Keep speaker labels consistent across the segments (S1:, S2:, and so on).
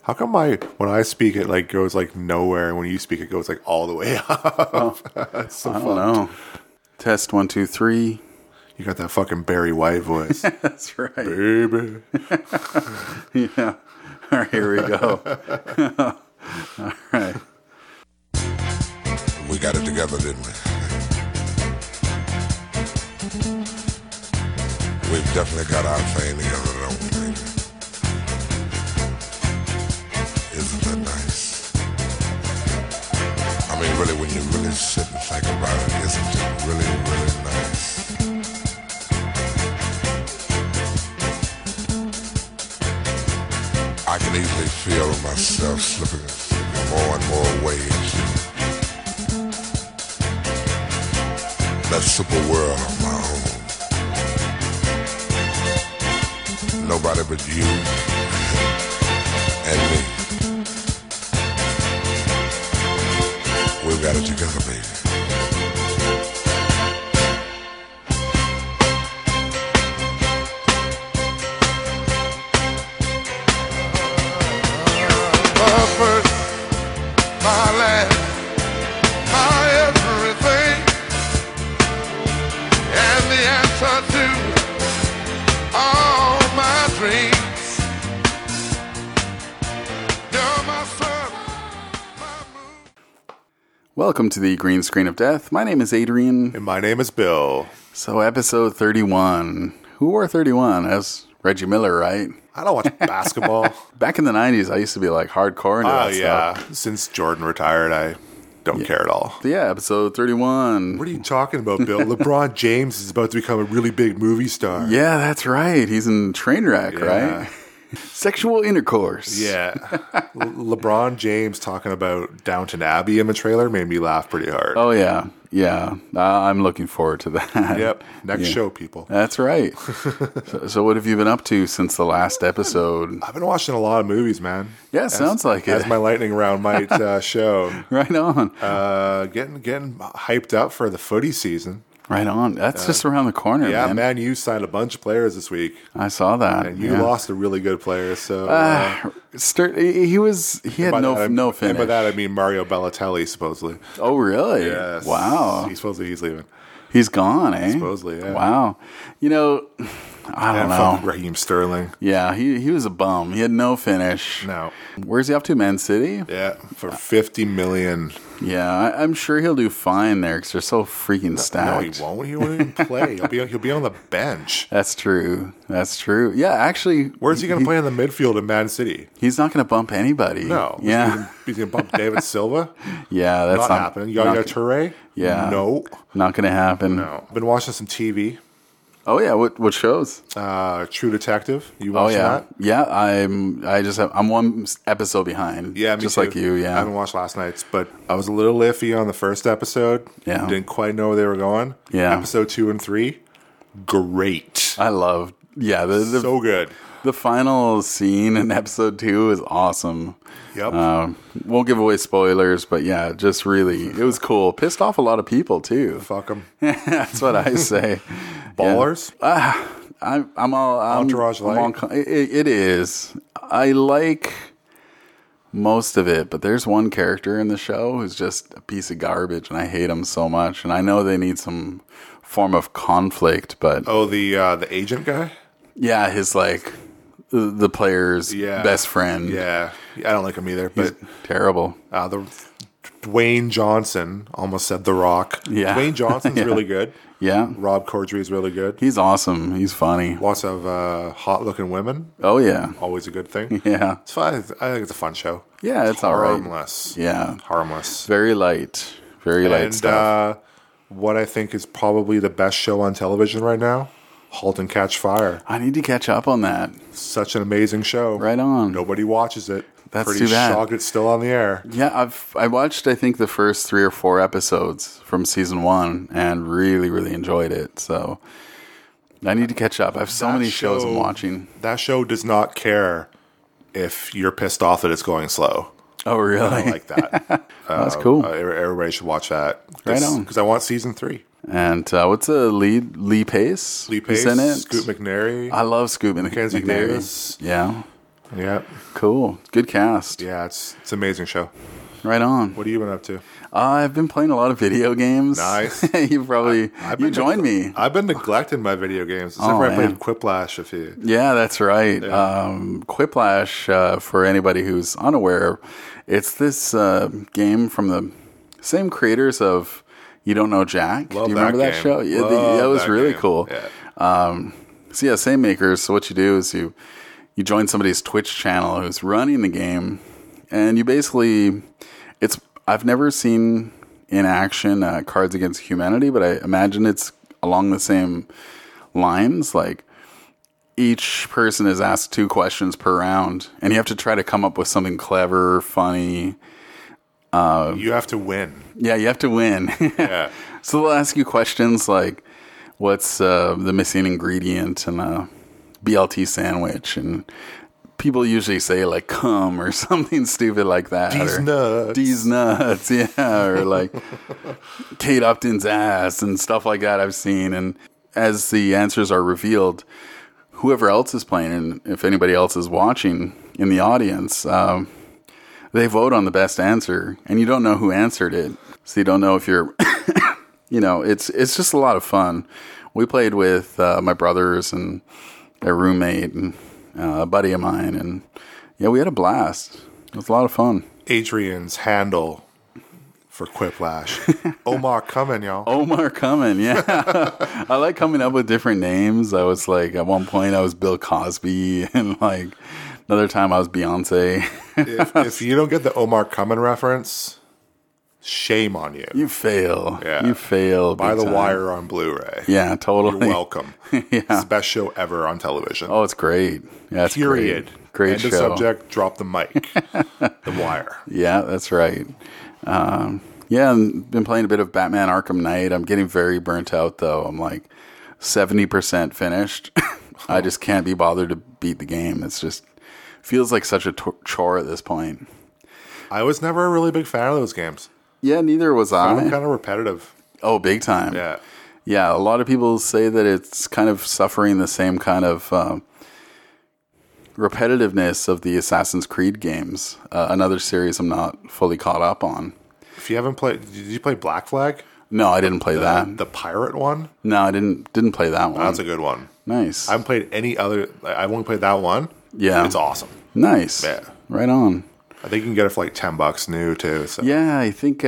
S1: How come when I speak it like goes like nowhere, and when you speak it goes like all the way up?
S2: Oh,
S1: That's so
S2: I don't know. Test 1, 2, 3.
S1: You got that fucking Barry White voice.
S2: That's right.
S1: Baby.
S2: Yeah. All right, here we go. All right.
S3: We got it together, didn't we? We've definitely got our thing together, don't we, baby? Isn't that nice? I mean, really, when you really sit and think about it, isn't it really, really nice? I can easily feel myself slipping more and more ways. That super world of my own. Nobody but you and me. We've got it together, baby.
S2: Welcome to the Green Screen of Death. My name is Adrian.
S1: And my name is Bill.
S2: So episode 31. Who wore 31? That's Reggie Miller, right?
S1: I don't watch basketball.
S2: Back in the 90s, I used to be like hardcore into that stuff.
S1: Since Jordan retired, I don't care at all.
S2: But yeah, episode 31.
S1: What are you talking about, Bill? LeBron James is about to become a really big movie star.
S2: Yeah, that's right. He's in Trainwreck, right? Sexual intercourse.
S1: Yeah. LeBron James talking about Downton Abbey in the trailer made me laugh pretty hard.
S2: Oh, yeah. Yeah. I'm looking forward to that.
S1: Yep. Next show, people.
S2: That's right. So what have you been up to since the last episode?
S1: I've been watching a lot of movies, man.
S2: Yeah, sounds like it.
S1: As my lightning round might show.
S2: Right on.
S1: Getting hyped up for the footy season.
S2: Right on. That's just around the corner,
S1: yeah,
S2: man.
S1: You signed a bunch of players this week.
S2: I saw that.
S1: And you lost a really good player, so...
S2: he had no finish.
S1: And by that I mean Mario Balotelli, supposedly.
S2: Oh, really?
S1: Yes.
S2: Wow.
S1: He's leaving.
S2: He's gone, eh?
S1: Supposedly, yeah.
S2: Wow. You know, I don't know.
S1: Raheem Sterling.
S2: Yeah, he was a bum. He had no finish.
S1: No.
S2: Where's he off to? Man City?
S1: Yeah, for $50 million.
S2: Yeah, I'm sure he'll do fine there because they're so freaking stacked.
S1: No, he won't. He won't even play. He'll be on the bench.
S2: That's true. Yeah, actually,
S1: where's he going to play in the midfield in Man City?
S2: He's not going to bump anybody.
S1: No.
S2: Yeah.
S1: He's going to bump David Silva?
S2: Yeah, that's
S1: not happening. You got Toure?
S2: Yeah.
S1: No.
S2: Not going to happen.
S1: No. Been watching some TV.
S2: Oh yeah, what shows?
S1: True Detective. You watching that?
S2: Yeah, I'm one episode behind.
S1: Yeah, me
S2: just
S1: too.
S2: like you. Yeah,
S1: I haven't watched last night's, but I was a little iffy on the first episode.
S2: Yeah,
S1: didn't quite know where they were going.
S2: Yeah,
S1: episode 2 and 3, great.
S2: I loved. Yeah,
S1: so good.
S2: The final scene in episode 2 is awesome.
S1: Yep.
S2: Won't give away spoilers, but yeah, just really, it was cool. Pissed off a lot of people too.
S1: Fuck them.
S2: That's what I say.
S1: Ballers.
S2: Yeah. I'm all
S1: Entourage light.
S2: It is. I like most of it, but there's one character in the show who's just a piece of garbage, and I hate him so much. And I know they need some form of conflict, but
S1: the agent guy.
S2: Yeah, his like the player's best friend.
S1: Yeah, I don't like him either. But
S2: he's terrible.
S1: The Dwayne Johnson, almost said The Rock.
S2: Yeah,
S1: Dwayne Johnson's really good.
S2: Yeah,
S1: Rob Corddry is really good.
S2: He's awesome. He's funny.
S1: Lots of hot-looking women.
S2: Oh yeah,
S1: always a good thing.
S2: Yeah,
S1: it's fun. I think it's a fun show.
S2: Yeah, it's all right.
S1: Harmless.
S2: Yeah,
S1: harmless.
S2: Very light. Very light stuff.
S1: What I think is probably the best show on television right now, *Halt and Catch Fire*.
S2: I need to catch up on that.
S1: Such an amazing show.
S2: Right on.
S1: Nobody watches it.
S2: That's
S1: pretty
S2: too bad.
S1: Shocked it's still on the air.
S2: Yeah, I watched I think the first 3 or 4 episodes from season 1 and really, really enjoyed it. So I need to catch up. I have so many shows I'm watching.
S1: That show does not care if you're pissed off that it's going slow.
S2: Oh, really?
S1: I don't like that.
S2: That's cool.
S1: Everybody should watch that.
S2: Right on.
S1: Because I want season 3.
S2: And what's the lead? Lee Pace?
S1: Lee Pace,
S2: in it?
S1: Scoot McNairy.
S2: I love Scoot
S1: Mackenzie
S2: McNairy.
S1: Davis.
S2: Yeah.
S1: Yeah.
S2: Cool. Good cast.
S1: Yeah, it's an amazing show.
S2: Right on.
S1: What have you been up to?
S2: I've been playing a lot of video games.
S1: Nice.
S2: You probably you joined me.
S1: I've been neglecting my video games. Except for I played Quiplash a few.
S2: Yeah, that's right.
S1: Yeah.
S2: Quiplash, for anybody who's unaware, it's this game from the same creators of You Don't Know Jack.
S1: Love
S2: Do you remember that
S1: game.
S2: show? Yeah,
S1: Love
S2: that was
S1: that
S2: really
S1: game.
S2: cool.
S1: Yeah.
S2: So yeah, same makers. So what you do is you join somebody's Twitch channel who's running the game, and you basically I've never seen in action Cards Against Humanity, but I imagine it's along the same lines. Like each person is asked 2 questions per round, and you have to try to come up with something clever, funny.
S1: You have to win.
S2: Yeah, you have to win.
S1: Yeah.
S2: So they'll ask you questions like, what's the missing ingredient in a BLT sandwich? And people usually say like cum or something stupid like that.
S1: D's
S2: or,
S1: nuts.
S2: D's nuts, yeah. Or like Kate Upton's ass and stuff like that I've seen. And as the answers are revealed, whoever else is playing, and if anybody else is watching in the audience, they vote on the best answer, and you don't know who answered it. So you don't know if you're, it's just a lot of fun. We played with my brothers and their roommate and a buddy of mine, and yeah, we had a blast. It was a lot of fun.
S1: Adrian's handle for Quiplash. Omar coming, y'all.
S2: Omar Cumming, yeah. I like coming up with different names. I was like, at one point I was Bill Cosby, and like another time I was Beyonce.
S1: If you don't get the Omar Coming reference, shame on you.
S2: You fail.
S1: Yeah.
S2: You fail.
S1: Buy
S2: big
S1: The
S2: time.
S1: Wire on Blu-ray.
S2: Yeah, totally.
S1: You're welcome.
S2: Yeah.
S1: It's the best show ever on television.
S2: Oh, it's great. Yeah, it's
S1: Period.
S2: Great
S1: End
S2: show.
S1: of subject, drop the mic. The Wire.
S2: Yeah, that's right. Yeah, and been playing a bit of Batman Arkham Knight. I'm getting very burnt out, though. I'm like 70% finished. I just can't be bothered to beat the game. It's just feels like such a chore at this point.
S1: I was never a really big fan of those games.
S2: Yeah, neither was
S1: I'm
S2: I.
S1: kind of repetitive.
S2: Oh, big time.
S1: Yeah.
S2: Yeah, a lot of people say that it's kind of suffering the same kind of repetitiveness of the Assassin's Creed games. Another series I'm not fully caught up on.
S1: If you haven't played, did you play Black Flag?
S2: No, I didn't play that.
S1: The pirate one?
S2: No, I didn't play that one.
S1: That's a good one.
S2: Nice.
S1: I haven't played any other. I've only played that one.
S2: Yeah.
S1: It's awesome.
S2: Nice.
S1: Yeah.
S2: Right on.
S1: I think you can get it for like $10 new too. So.
S2: Yeah, I think,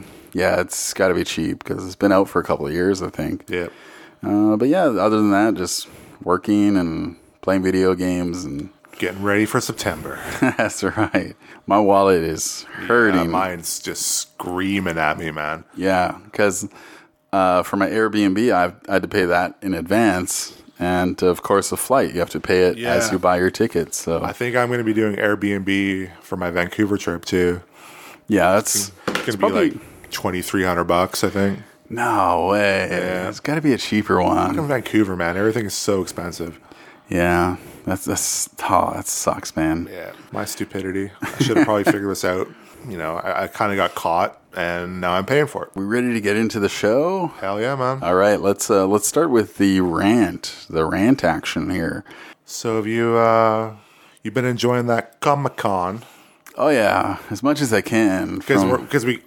S2: it's got to be cheap because it's been out for a couple of years, I think.
S1: Yeah.
S2: But yeah, other than that, just working and playing video games and
S1: Getting ready for September.
S2: that's right. My wallet is hurting.
S1: Mine's just screaming at me, man.
S2: Yeah, because for my Airbnb, I had to pay that in advance. And, of course, the flight, you have to pay it as you buy your tickets. So
S1: I think I'm going to be doing Airbnb for my Vancouver trip too.
S2: yeah, it's
S1: It's going to be
S2: probably-
S1: like $2,300, I think.
S2: no way.
S1: Yeah.
S2: It's got to be a cheaper one.
S1: In Vancouver, man, everything is so expensive.
S2: Yeah, that sucks, man.
S1: Yeah, my stupidity. I should have probably figured this out. You know, I kind of got caught, and now I'm paying for it.
S2: We ready to get into the show?
S1: Hell yeah, man.
S2: All right, let's start with the rant action here.
S1: So have you've been enjoying that Comic-Con?
S2: Oh yeah, as much as I can.
S1: Because we,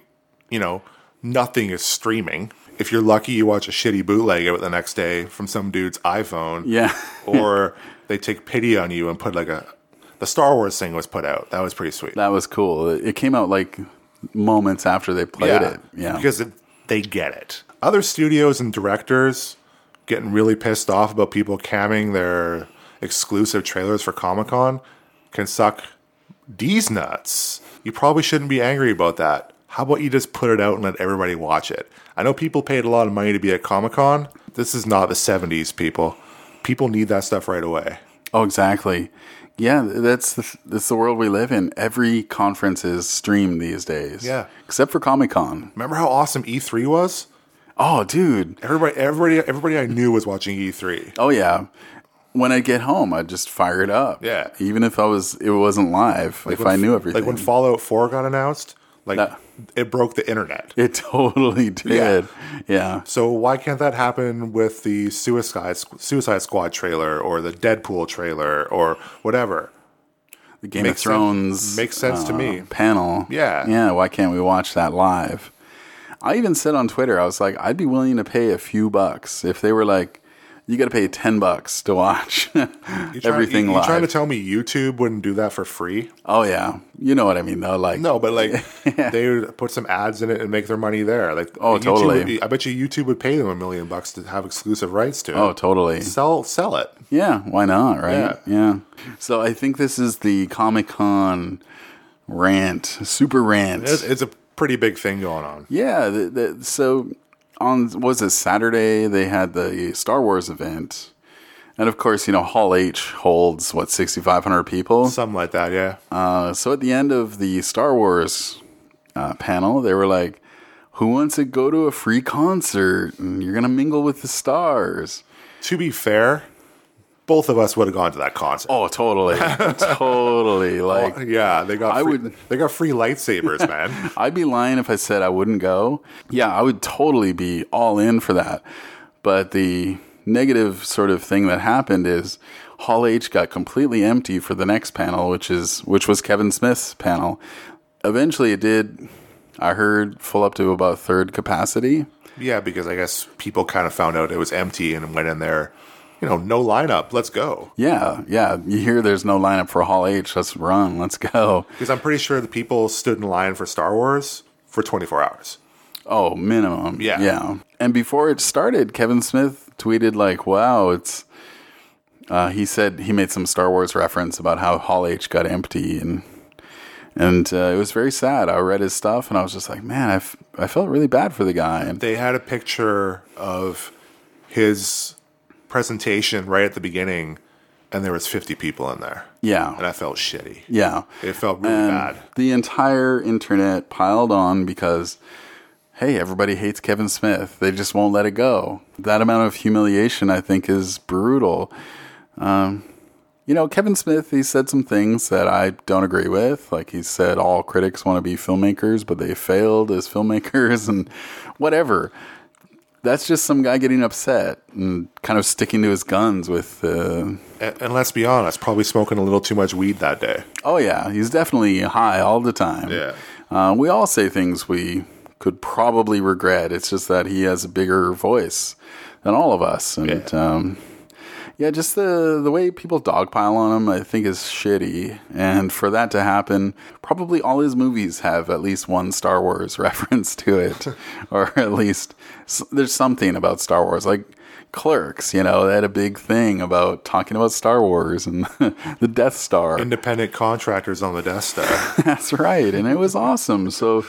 S1: nothing is streaming. If you're lucky, you watch a shitty bootleg of it the next day from some dude's iPhone.
S2: Yeah.
S1: Or they take pity on you and put like the Star Wars thing was put out. That was pretty sweet.
S2: That was cool. It came out like moments after they played it. Yeah.
S1: Because they get it. Other studios and directors getting really pissed off about people camming their exclusive trailers for Comic-Con can suck D's nuts. You probably shouldn't be angry about that. How about you just put it out and let everybody watch it? I know people paid a lot of money to be at Comic-Con. This is not the 70s, people. People need that stuff right away.
S2: Oh, exactly. Yeah, that's the world we live in. Every conference is streamed these days.
S1: Yeah.
S2: Except for Comic-Con.
S1: Remember how awesome E3 was?
S2: Oh, dude.
S1: Everybody I knew was watching E3.
S2: Oh, yeah. When I get home, I'd just fire it up.
S1: Yeah.
S2: Even if it wasn't live, if I knew everything.
S1: Like when Fallout 4 got announced, it broke the internet.
S2: It totally did. Yeah.
S1: So why can't that happen with the Suicide Squad trailer or the Deadpool trailer or whatever?
S2: the Game of Thrones
S1: makes sense to me.
S2: Panel.
S1: Yeah.
S2: Why can't we watch that live? I even said on Twitter, I was like, I'd be willing to pay a few bucks if they were like, you got to pay $10 to watch everything live.
S1: You trying to tell me YouTube wouldn't do that for free?
S2: Oh yeah, you know what I mean though. Like
S1: no, but like they would put some ads in it and make their money there. Like
S2: YouTube totally.
S1: I bet you YouTube would pay them $1 million to have exclusive rights to it.
S2: Oh, totally.
S1: Sell it.
S2: Yeah, why not? Right? Yeah. So I think this is the Comic-Con super rant.
S1: It's a pretty big thing going on.
S2: Yeah. So on was it Saturday? They had the Star Wars event. And of course, Hall H holds, 6,500 people?
S1: Something like that, yeah.
S2: So at the end of the Star Wars panel, they were like, who wants to go to a free concert? And you're going to mingle with the stars.
S1: To be fair, both of us would have gone to that concert.
S2: Oh, totally. Totally. Like,
S1: yeah, they got free lightsabers, man.
S2: I'd be lying if I said I wouldn't go. Yeah, I would totally be all in for that. But the negative sort of thing that happened is Hall H got completely empty for the next panel, which was Kevin Smith's panel. Eventually it did, I heard, full up to about third capacity.
S1: Yeah, because I guess people kind of found out it was empty and went in there, no lineup, let's go.
S2: Yeah. You hear there's no lineup for Hall H, let's run, let's go.
S1: Because I'm pretty sure the people stood in line for Star Wars for 24 hours.
S2: Oh, minimum.
S1: Yeah.
S2: And before it started, Kevin Smith tweeted like, wow, he said he made some Star Wars reference about how Hall H got empty and it was very sad. I read his stuff and I was just like, man, I felt really bad for the guy. And
S1: they had a picture of his presentation right at the beginning and there was 50 people in there.
S2: Yeah.
S1: And I felt shitty.
S2: Yeah.
S1: It felt really bad.
S2: The entire internet piled on because, hey, everybody hates Kevin Smith. They just won't let it go. That amount of humiliation, I think, is brutal. Kevin Smith, he said some things that I don't agree with. Like he said all critics want to be filmmakers, but they failed as filmmakers and whatever. That's just some guy getting upset and kind of sticking to his guns with...
S1: And let's be honest, probably smoking a little too much weed that day.
S2: Oh, yeah. He's definitely high all the time.
S1: Yeah.
S2: We all say things we could probably regret. It's just that he has a bigger voice than all of us. And just the way people dogpile on him, I think, is shitty. And for that to happen, probably all his movies have at least one Star Wars reference to it. Or at least there's something about Star Wars. Like Clerks, they had a big thing about talking about Star Wars and the Death Star.
S1: Independent contractors on the Death Star.
S2: That's right. And it was awesome. So,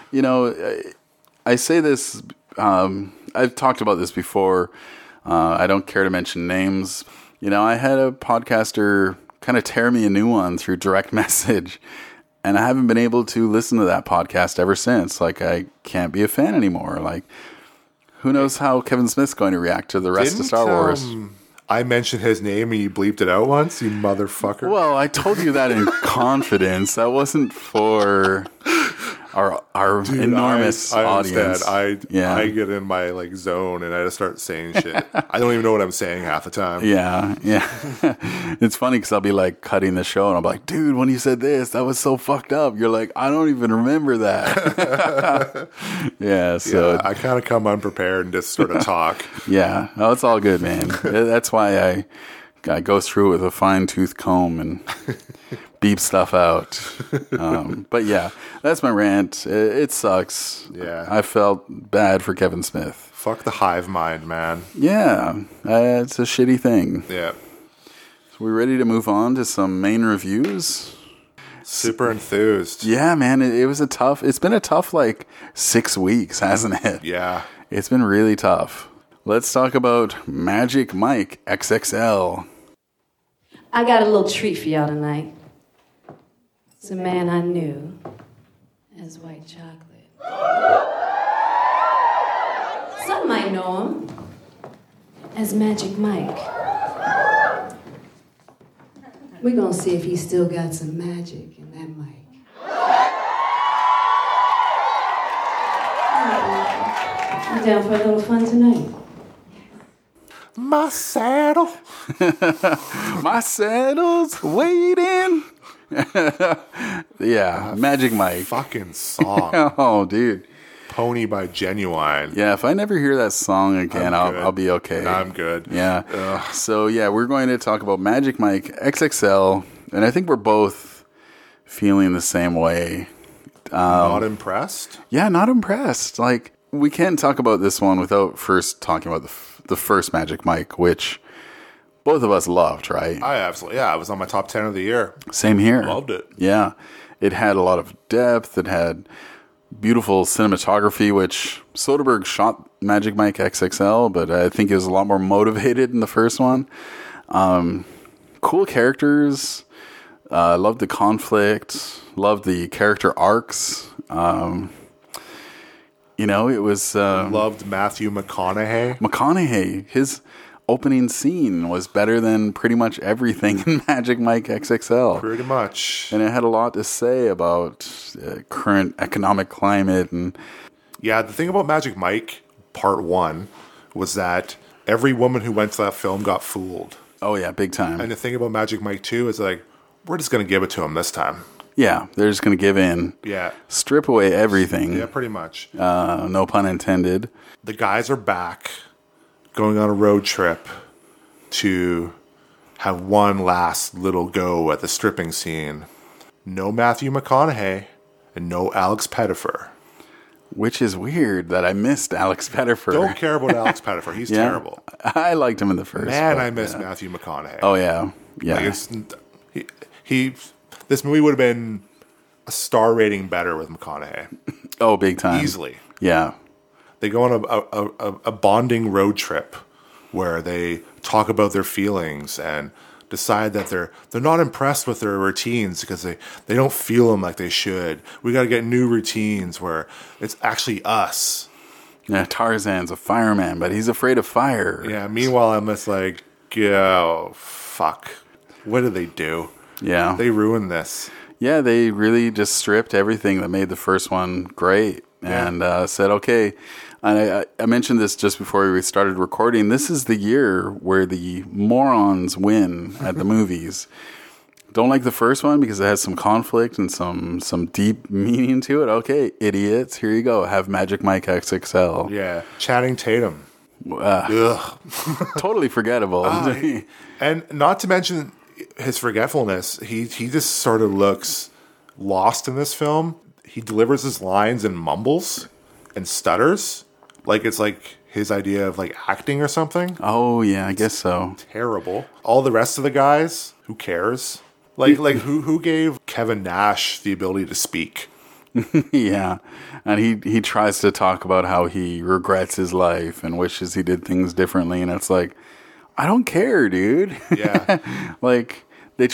S2: I say this, I've talked about this before. I don't care to mention names. I had a podcaster kind of tear me a new one through direct message, and I haven't been able to listen to that podcast ever since. Like, I can't be a fan anymore. Like, who knows how Kevin Smith's going to react to the rest of Star Wars.
S1: I mentioned his name and you bleeped it out once, you motherfucker.
S2: Well, I told you that in confidence. That wasn't for... Our
S1: Dude,
S2: audience.
S1: I get in my zone and I just start saying shit. I don't even know what I'm saying half the time.
S2: Yeah. It's funny because I'll be cutting the show and I'm like, dude, when you said this, that was so fucked up. You're like, I don't even remember that. So
S1: I kind of come unprepared and just sort of talk.
S2: Yeah, no, it's all good, man. That's why I go through it with a fine-tooth comb and beep stuff out. But yeah, that's my rant. It sucks.
S1: Yeah.
S2: I felt bad for Kevin Smith.
S1: Fuck the hive mind, man.
S2: Yeah, it's a shitty thing.
S1: Yeah.
S2: So we ready to move on to some main reviews?
S1: Super enthused.
S2: Yeah, man, it's been a tough 6 weeks, hasn't it?
S1: Yeah.
S2: It's been really tough. Let's talk about Magic Mike XXL.
S4: I got a little treat for y'all tonight. It's a man I knew as white chocolate. Some might know him as Magic Mike. We're gonna see if he still got some magic in that mic. You down for a little fun tonight?
S1: My saddle.
S2: My saddle's waiting. Yeah, Magic Mike.
S1: Fucking song.
S2: Oh, dude.
S1: Pony by Genuine.
S2: Yeah, if I never hear that song again,
S1: I'm
S2: I'll be okay.
S1: I'm good.
S2: Yeah.
S1: Ugh.
S2: So, yeah, we're going to talk about Magic Mike XXL, and I think we're both feeling the same way.
S1: Not impressed?
S2: Yeah, not impressed. Like, we can't talk about this one without first talking about the first Magic Mike, which both of us loved, right?
S1: I absolutely, yeah, it was on my top 10 of the year.
S2: Same here.
S1: Loved it.
S2: Yeah. It had a lot of depth. It had beautiful cinematography, which Soderbergh shot Magic Mike XXL, but I think he was a lot more motivated in the first one. Cool characters. Loved the conflict. Loved the character arcs. It was...
S1: Loved Matthew McConaughey.
S2: McConaughey, his opening scene was better than pretty much everything in Magic Mike XXL.
S1: Pretty much.
S2: And it had a lot to say about current economic climate. And
S1: Yeah, the thing about Magic Mike Part 1 was that every woman who went to that film got fooled.
S2: oh yeah, big time.
S1: And the thing about Magic Mike 2 is like, we're just going to give it to him this time.
S2: Yeah, they're just going to give in.
S1: Yeah.
S2: Strip away everything.
S1: Yeah, pretty much.
S2: No pun intended.
S1: The guys are back going on a road trip to have one last little go at the stripping scene. No Matthew McConaughey and no Alex Pettyfer.
S2: Which is weird that I missed Alex Pettyfer.
S1: Don't care about Alex Pettyfer. He's
S2: Yeah.
S1: terrible.
S2: I liked him in the first.
S1: Man,
S2: but,
S1: I miss
S2: yeah.
S1: Matthew McConaughey.
S2: Oh yeah, yeah.
S1: Like he this movie would have been a star rating better with McConaughey.
S2: Oh, big time.
S1: Easily.
S2: Yeah.
S1: They go on a bonding road trip where they talk about their feelings and decide that they're not impressed with their routines because they don't feel them like they should. We got to get new routines where it's actually us.
S2: Yeah, Tarzan's a fireman, but he's afraid of fire.
S1: Yeah. Meanwhile, I'm just like, oh fuck, what did they do?
S2: Yeah.
S1: They ruined this.
S2: Yeah, they really just stripped everything that made the first one great and said, okay. And I mentioned this just before we started recording. This is the year where the morons win at the movies. Don't like the first one because it has some conflict and some deep meaning to it. Okay, idiots, here you go. Have Magic Mike XXL.
S1: Yeah. Channing Tatum. Ugh.
S2: Totally forgettable.
S1: And not to mention his forgetfulness, he just sort of looks lost in this film. He delivers his lines and mumbles and stutters. Like it's like his idea of like acting or something.
S2: Oh, yeah, I guess so.
S1: Terrible. All the rest of the guys, who cares? Like who gave Kevin Nash the ability to speak?
S2: Yeah. And he tries to talk about how he regrets his life and wishes he did things differently. And it's like, I don't care, dude.
S1: Yeah.
S2: Like they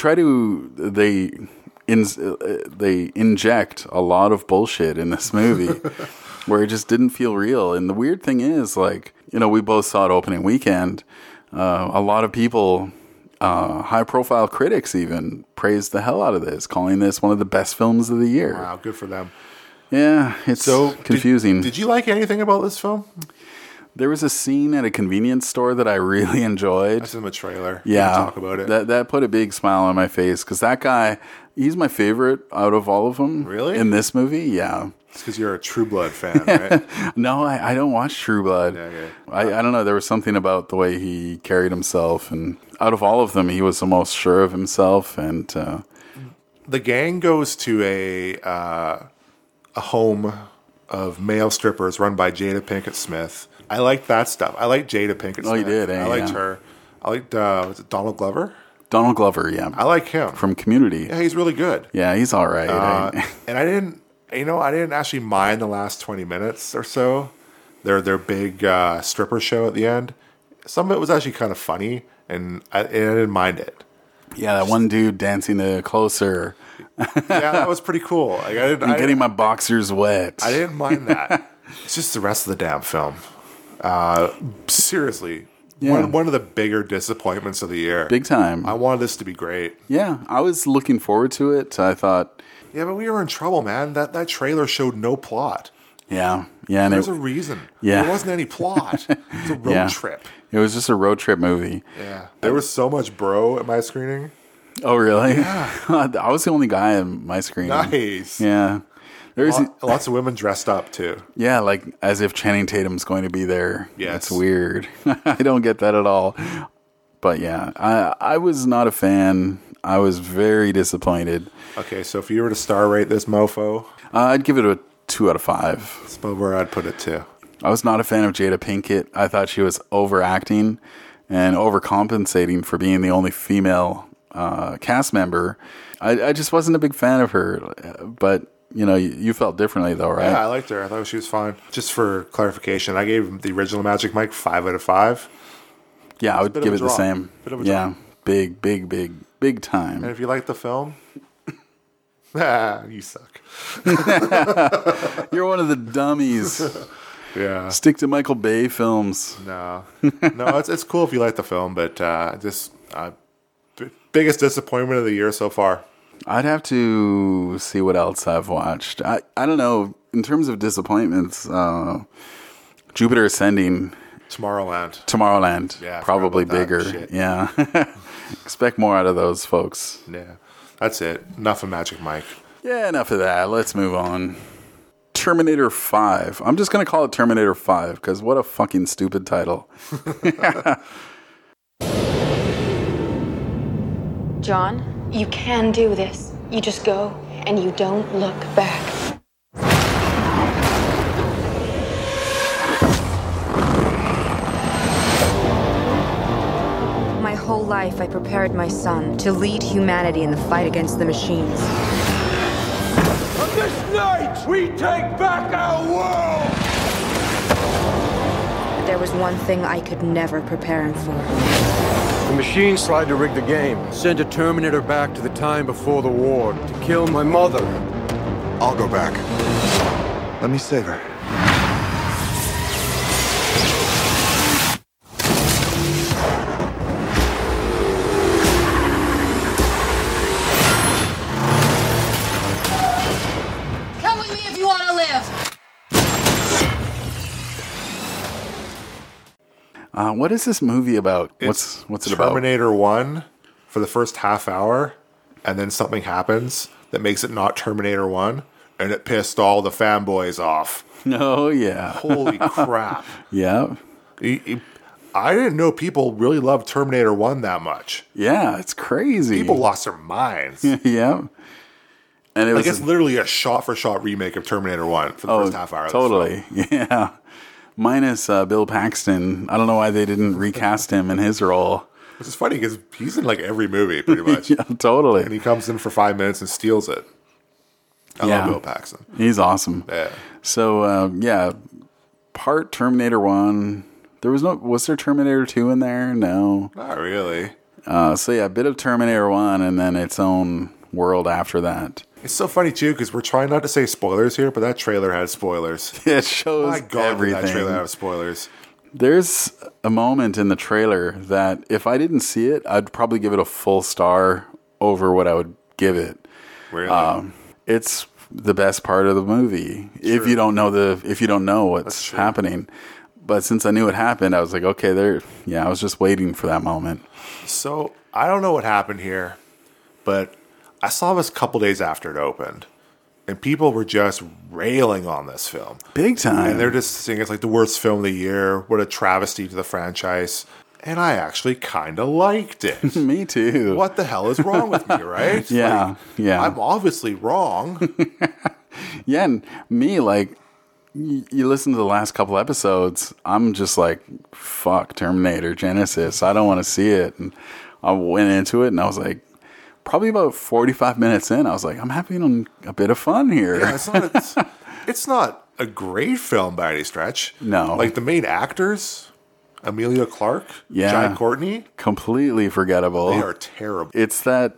S2: inject a lot of bullshit in this movie where it just didn't feel real. And the weird thing is, like, we both saw it opening weekend. A lot of people, high profile critics even, praised the hell out of this, calling this one of the best films of the year.
S1: Wow, good for them.
S2: Yeah, it's so confusing.
S1: Did you like anything about this film?
S2: There was a scene at a convenience store that I really enjoyed.
S1: That's in the trailer.
S2: Yeah,
S1: We can talk about it.
S2: That put a big smile on my face because that guy, he's my favorite out of all of them.
S1: Really?
S2: In this movie, yeah.
S1: It's because you're a True Blood fan, right?
S2: No, I don't watch True Blood.
S1: Okay.
S2: I don't know. There was something about the way he carried himself, and out of all of them, he was the most sure of himself. And
S1: The gang goes to a home of male strippers run by Jada Pinkett Smith. I liked that stuff. I liked Jada Pinkett Smith.
S2: Oh, you did, eh?
S1: I liked
S2: Yeah.
S1: her. I liked, was it Donald Glover?
S2: Donald Glover, yeah,
S1: I like him.
S2: from Community.
S1: Yeah, he's really good.
S2: Yeah, he's all right.
S1: And I didn't actually mind the last 20 minutes or so. Their big stripper show at the end. Some of it was actually kind of funny, and I didn't mind it.
S2: Yeah, that one dude dancing to Closer.
S1: Yeah, that was pretty cool. Like,
S2: I'm getting my boxers wet.
S1: I didn't mind that. It's just the rest of the damn film. Seriously,
S2: Yeah.
S1: one of the bigger disappointments of the year.
S2: Big time.
S1: I wanted this to be great.
S2: Yeah, I was looking forward to it. I thought,
S1: Yeah, but we were in trouble, man. That trailer showed no plot.
S2: yeah, and
S1: There's a reason.
S2: Yeah.
S1: There wasn't any plot. It's a road
S2: Yeah.
S1: trip.
S2: it was just a road trip movie.
S1: Yeah. There was so much bro at my screening.
S2: Oh, really? Yeah. I was the only guy in my screen.
S1: Nice.
S2: Yeah. There's
S1: Lots of women dressed up too.
S2: Yeah, like as if Channing Tatum's going to be there.
S1: Yes.
S2: It's weird. I don't get that at all. But yeah, I was not a fan. I was very disappointed.
S1: Okay, so if you were to star rate this mofo,
S2: I'd give it a 2 out of 5.
S1: that's about where I'd put it too.
S2: I was not a fan of Jada Pinkett. I thought she was overacting and overcompensating for being the only female cast member. I just wasn't a big fan of her. But, you know, you felt differently though, right?
S1: Yeah, I liked her. I thought she was fine. Just for clarification, I gave the original Magic Mike 5 out of 5.
S2: Yeah, I would give it the same.
S1: Bit of a
S2: Yeah, big time.
S1: And if you like the film, you suck.
S2: You're one of the dummies.
S1: Yeah.
S2: Stick to Michael Bay films.
S1: No, it's cool if you like the film, but biggest disappointment of the year so far.
S2: I'd have to see what else I've watched. I don't know. In terms of disappointments, Jupiter Ascending,
S1: Tomorrowland. Yeah,
S2: probably
S1: forgot about that.
S2: bigger.
S1: Shit.
S2: Yeah. Expect more out of those folks.
S1: Yeah, that's it. Enough of Magic Mike.
S2: Yeah, enough of that. Let's move on. Terminator 5. I'm just going to call it Terminator 5 because what a fucking stupid title.
S5: John, you can do this. You just go and you don't look back.
S6: My whole life I prepared my son to lead humanity in the fight against the machines.
S7: On this night, we take back our world!
S6: But there was one thing I could never prepare him for.
S7: The machines tried to rig the game, send a Terminator back to the time before the war to kill my mother.
S3: I'll go back. Let me save her.
S8: Come with me if you want to live.
S2: What is this movie about? What's it about?
S1: Terminator 1 for the first half hour, and then something happens that makes it not Terminator 1, and it pissed all the fanboys off.
S2: Oh, yeah.
S1: Holy crap.
S2: Yeah.
S1: I didn't know people really loved Terminator 1 that much.
S2: Yeah, it's crazy.
S1: People lost their minds.
S2: Yeah. And it was
S1: it's literally a shot-for-shot remake of Terminator 1 for the first half hour of the
S2: totally. Yeah. Minus Bill Paxton. I don't know why they didn't recast him in his role.
S1: Which is funny because he's in like every movie pretty much.
S2: Yeah, totally.
S1: And he comes in for 5 minutes and steals it. I love Bill Paxton.
S2: He's awesome.
S1: Yeah.
S2: So, part Terminator 1. Was there Terminator 2 in there? No.
S1: Not really.
S2: A bit of Terminator 1 and then its own world after that.
S1: It's so funny too because we're trying not to say spoilers here, but that trailer had spoilers.
S2: It shows
S1: My God,
S2: everything.
S1: did that trailer have spoilers.
S2: There's a moment in the trailer that if I didn't see it, I'd probably give it a full star over what I would give it.
S1: Really?
S2: It's the best part of the movie. If you don't know what's happening. But since I knew it happened, I was like, okay, I was just waiting for that moment.
S1: So I don't know what happened here, but I saw this a couple days after it opened, and people were just railing on this film.
S2: Big time.
S1: And they're just saying it's like the worst film of the year. What a travesty to the franchise. And I actually kind of liked it.
S2: Me too.
S1: What the hell is wrong with me, right?
S2: Yeah. I'm
S1: obviously wrong.
S2: Yeah, and me, like, you listen to the last couple episodes, I'm just like, fuck Terminator Genesis. I don't want to see it. And I went into it and I was like, probably about 45 minutes in, I was like, I'm having a bit of fun here.
S1: Yeah, it's not a great film by any stretch.
S2: No.
S1: Like the main actors, Emilia Clarke, Jai Courtney,
S2: completely forgettable.
S1: They are terrible.
S2: It's that,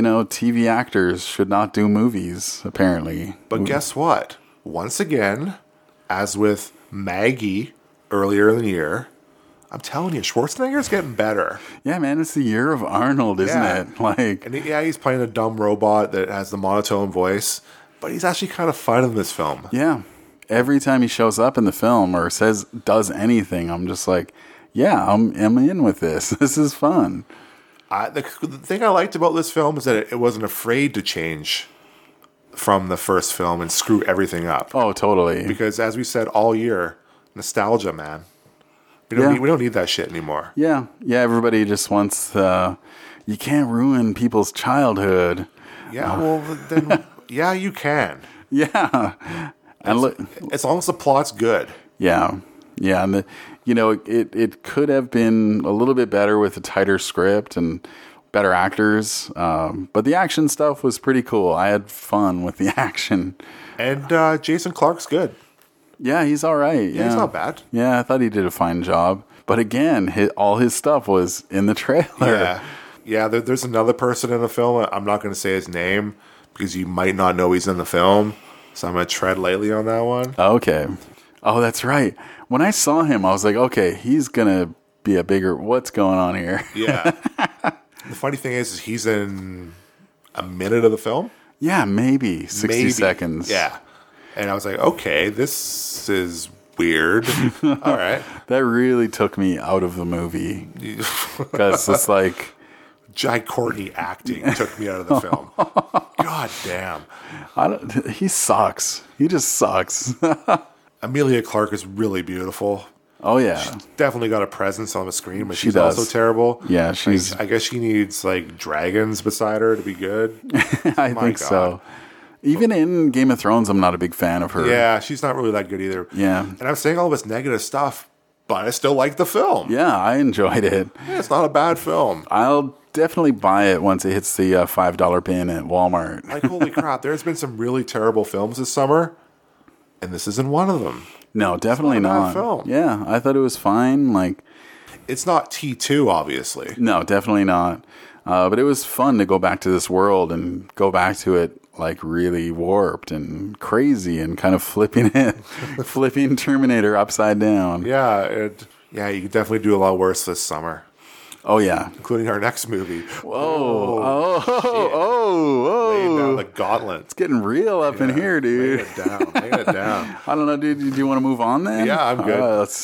S2: TV actors should not do movies, apparently.
S1: But guess what? Once again, as with Maggie earlier in the year, I'm telling you, Schwarzenegger's getting better.
S2: Yeah, man, it's the year of Arnold, isn't it?
S1: And he's playing a dumb robot that has the monotone voice, but he's actually kind of fun in this film.
S2: Yeah. Every time he shows up in the film or does anything, I'm just like, yeah, I'm in with this. This is fun.
S1: The thing I liked about this film is that it wasn't afraid to change from the first film and screw everything up.
S2: Oh, totally.
S1: Because as we said all year, nostalgia, man. We don't need that shit anymore.
S2: Yeah. Everybody just wants. You can't ruin people's childhood.
S1: Yeah. Well, then yeah, you can.
S2: Yeah. And
S1: as long as the plot's good.
S2: Yeah. And it could have been a little bit better with a tighter script and better actors. But the action stuff was pretty cool. I had fun with the action.
S1: And Jason Clarke's good.
S2: Yeah, he's all right.
S1: Yeah, he's not bad.
S2: Yeah, I thought he did a fine job. But again, all his stuff was in the trailer.
S1: Yeah. There's another person in the film. I'm not going to say his name because you might not know he's in the film. So I'm going to tread lightly on that one.
S2: Okay. Oh, that's right. When I saw him, I was like, okay, he's going to be a bigger... What's going on here?
S1: Yeah. The funny thing is he's in a minute of the film.
S2: Yeah, maybe 60 seconds.
S1: Yeah. And I was like, okay, this is weird. All right.
S2: That really took me out of the movie. Because it's like...
S1: Jai Courtney acting took me out of the film. God damn.
S2: He sucks. He just sucks.
S1: Emilia Clarke is really beautiful.
S2: Oh, yeah.
S1: She's definitely got a presence on the screen, but
S2: She
S1: she's
S2: does.
S1: also terrible.
S2: Yeah, she's...
S1: I guess she needs, like, dragons beside her to be good.
S2: I think so. Even in Game of Thrones, I'm not a big fan of her.
S1: Yeah, she's not really that good either.
S2: Yeah.
S1: And I'm saying all this negative stuff, but I still like the film.
S2: Yeah, I enjoyed it.
S1: Yeah, it's not a bad film.
S2: I'll definitely buy it once it hits the $5 bin at Walmart.
S1: Like, holy crap, there's been some really terrible films this summer, and this isn't one of them.
S2: No, definitely not.
S1: Bad film.
S2: Yeah, I thought it was fine. Like,
S1: it's not T2, obviously.
S2: No, definitely not. But it was fun to go back to this world and go back to it like really warped and crazy and kind of flipping Terminator upside down.
S1: Yeah, you could definitely do a lot worse this summer.
S2: Oh, yeah.
S1: Including our next movie.
S2: Oh.
S1: Laying down the gauntlet.
S2: It's getting real up in here, dude.
S1: Laying it down.
S2: I don't know, dude. Do you want to move on then?
S1: Yeah, I'm good.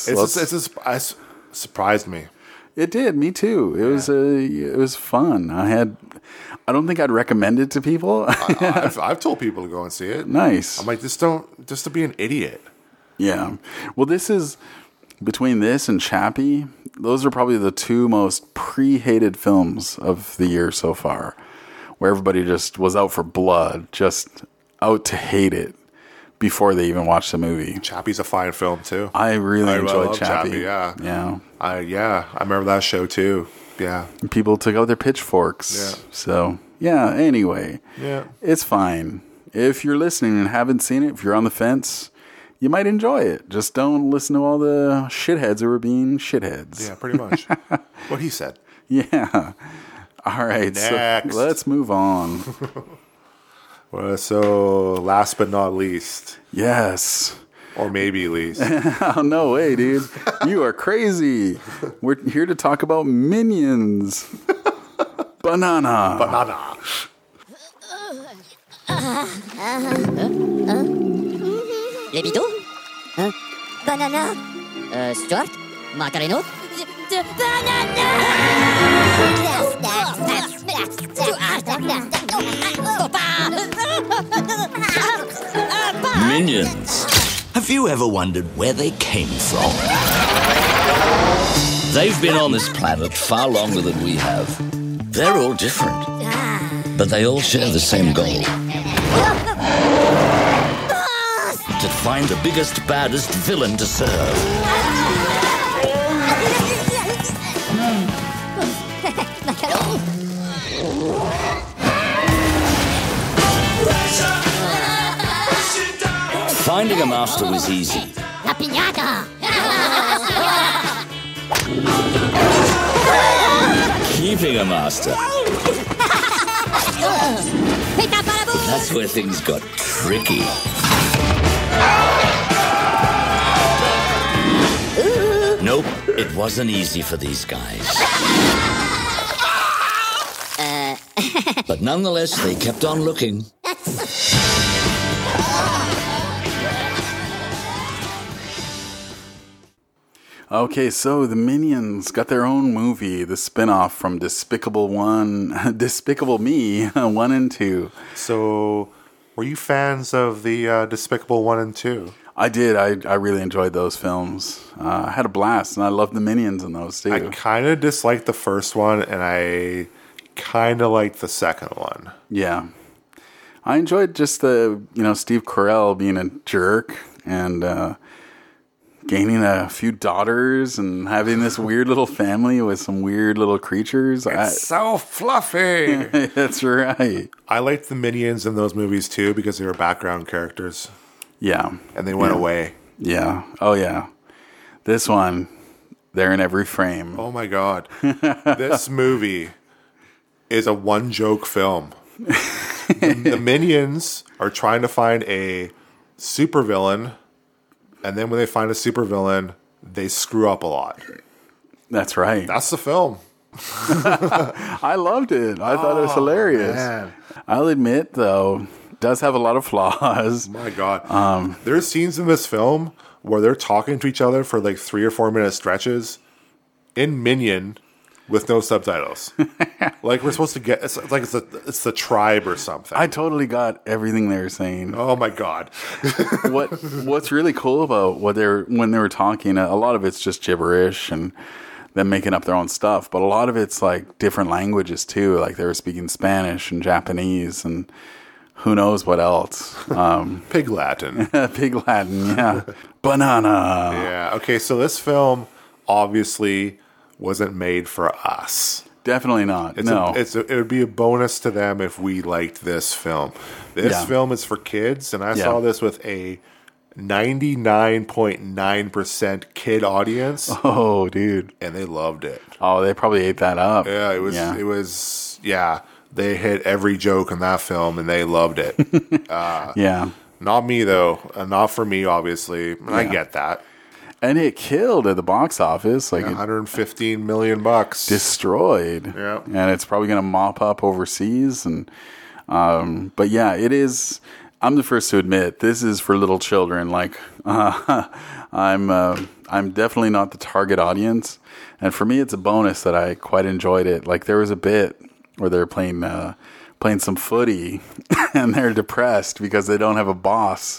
S2: It
S1: surprised me.
S2: It did. Me too. It was fun. I don't think I'd recommend it to people.
S1: I've told people to go and see it.
S2: Nice.
S1: I'm like, just to be an idiot.
S2: Yeah. Well, this is... Between this and Chappie, those are probably the two most pre-hated films of the year so far, where everybody just was out for blood, just out to hate it before they even watched the movie.
S1: Chappie's a fine film, too.
S2: I really enjoyed Chappie.
S1: Yeah. I remember that show, too. Yeah.
S2: And people took out their pitchforks.
S1: Yeah.
S2: So, yeah, anyway.
S1: Yeah.
S2: It's fine. If you're listening and haven't seen it, if you're on the fence... You might enjoy it. Just don't listen to all the shitheads who are being shitheads.
S1: Yeah, pretty much. What he said.
S2: Yeah. All right.
S1: Next.
S2: So let's move on.
S1: Well, so last but not least.
S2: Yes.
S1: Or maybe least.
S2: Oh, no way, dude. You are crazy. We're here to talk about Minions. Banana.
S9: Les bidous Banana Stuart Macareno
S10: Minions. Have you ever wondered where they came from? They've been on this planet far longer than we have. They're all different, but they all share the same goal. To find the biggest, baddest villain to serve. Finding a master was easy.
S9: La piñata
S10: Keeping a master. That's where things got tricky. Nope, it wasn't easy for these guys. But nonetheless, they kept on looking.
S2: Okay, so the Minions got their own movie, the spin-off from Despicable Me 1 and 2.
S1: So, were you fans of the Despicable 1 and 2?
S2: I did. I really enjoyed those films. I had a blast, and I loved the Minions in those too.
S1: I kind of disliked the first one, and I kind of liked the second one.
S2: Yeah. I enjoyed just Steve Carell being a jerk and gaining a few daughters and having this weird little family with some weird little creatures.
S1: It's so fluffy.
S2: That's right.
S1: I liked the Minions in those movies too because they were background characters.
S2: Yeah.
S1: And they went away.
S2: Yeah. Oh, yeah. This one, they're in every frame.
S1: Oh, my God. This movie is a one-joke film. The Minions are trying to find a supervillain, and then when they find a supervillain, they screw up a lot.
S2: That's right.
S1: That's the film.
S2: I loved it. I thought it was hilarious.
S1: Man.
S2: I'll admit, though, it does have a lot of flaws.
S1: My God. There's scenes in this film where they're talking to each other for like 3 or 4 minute stretches in Minion with no subtitles. Like we're supposed to get, it's the tribe or something.
S2: I totally got everything they were saying.
S1: Oh my God.
S2: What's really cool about when they were talking, a lot of it's just gibberish and them making up their own stuff, but a lot of it's like different languages too. Like they were speaking Spanish and Japanese and who knows what else.
S1: Pig Latin.
S2: Pig Latin, yeah. Banana.
S1: Yeah. Okay, so this film obviously wasn't made for us.
S2: Definitely not.
S1: It would be a bonus to them if we liked this film. This film is for kids, and I saw this with a 99.9% kid audience.
S2: Oh, dude.
S1: And they loved it.
S2: Oh, they probably ate that up.
S1: Yeah, it was, they hit every joke in that film, and they loved it.
S2: Yeah.
S1: Not me, though. Not for me, obviously. I get that.
S2: And it killed at the box office. Like
S1: $115 million.
S2: Destroyed.
S1: Yeah.
S2: And it's probably going to mop up overseas. And but yeah, it is. I'm the first to admit this is for little children. Like I'm definitely not the target audience. And for me, it's a bonus that I quite enjoyed it. Like there was a bit where they're playing some footy and they're depressed because they don't have a boss.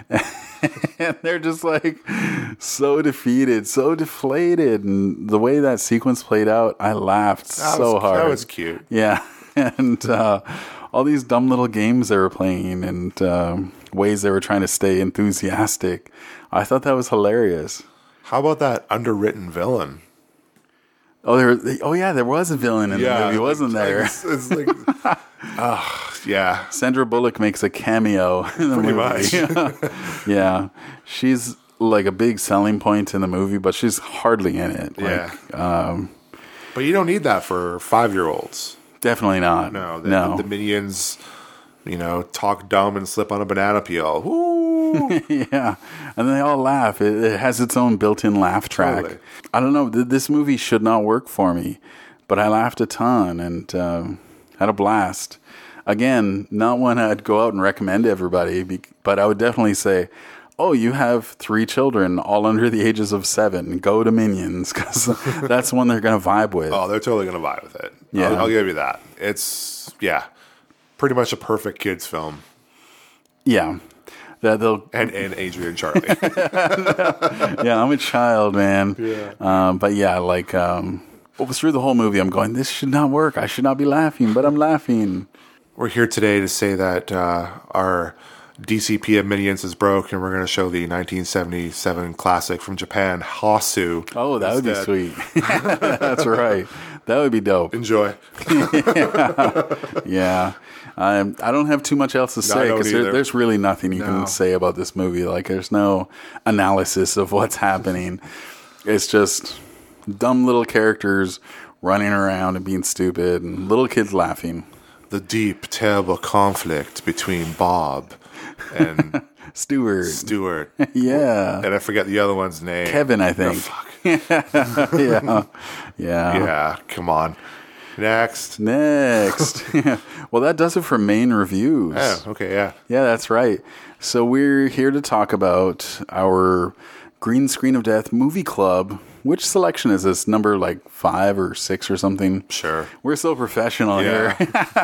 S2: And they're just like so defeated, so deflated. And the way that sequence played out, I laughed so hard.
S1: That was cute.
S2: Yeah. And all these dumb little games they were playing and ways they were trying to stay enthusiastic. I thought that was hilarious.
S1: How about that underwritten villain?
S2: Oh, there was a villain in the movie, wasn't there?
S1: It's like, yeah.
S2: Sandra Bullock makes a cameo in the movie.
S1: Much.
S2: Yeah. She's like a big selling point in the movie, but she's hardly in it.
S1: Yeah. But you don't need that for 5-year-olds.
S2: Definitely not.
S1: No. The Minions, talk dumb and slip on a banana peel. Woo!
S2: Yeah. And they all laugh. It has its own built-in laugh track.
S1: Totally.
S2: I don't know. This movie should not work for me, but I laughed a ton and had a blast. Again, not one I'd go out and recommend to everybody, but I would definitely say, oh, you have 3 children, all under the ages of 7. Go to Minions, because that's one they're going to vibe with.
S1: Oh, they're totally going to vibe with it.
S2: Yeah.
S1: I'll give you that. It's, pretty much a perfect kids film.
S2: Yeah.
S1: And Adrian Charlie.
S2: Yeah, I'm a child, man.
S1: Yeah.
S2: But yeah, through the whole movie, I'm going, this should not work. I should not be laughing, but I'm laughing.
S1: We're here today to say that our DCP of Minions is broke, and we're going to show the 1977 classic from Japan, Hasu.
S2: Oh, that would be sweet. That's right. That would be dope.
S1: Enjoy.
S2: Yeah. I don't have too much else to say because there's really nothing you can say about this movie. Like, there's no analysis of what's happening. It's just dumb little characters running around and being stupid and little kids laughing.
S1: The deep, terrible conflict between Bob and
S2: Stewart.
S1: Yeah. And I forget the other one's name.
S2: Kevin, I think.
S1: Oh, fuck.
S2: Yeah.
S1: Yeah, come on. Next.
S2: Well, that does it for main reviews.
S1: Oh, okay, yeah.
S2: Yeah, that's right. So we're here to talk about our Green Screen of Death movie club which selection is this? Number like 5 or 6 or something?
S1: Sure.
S2: We're so professional here.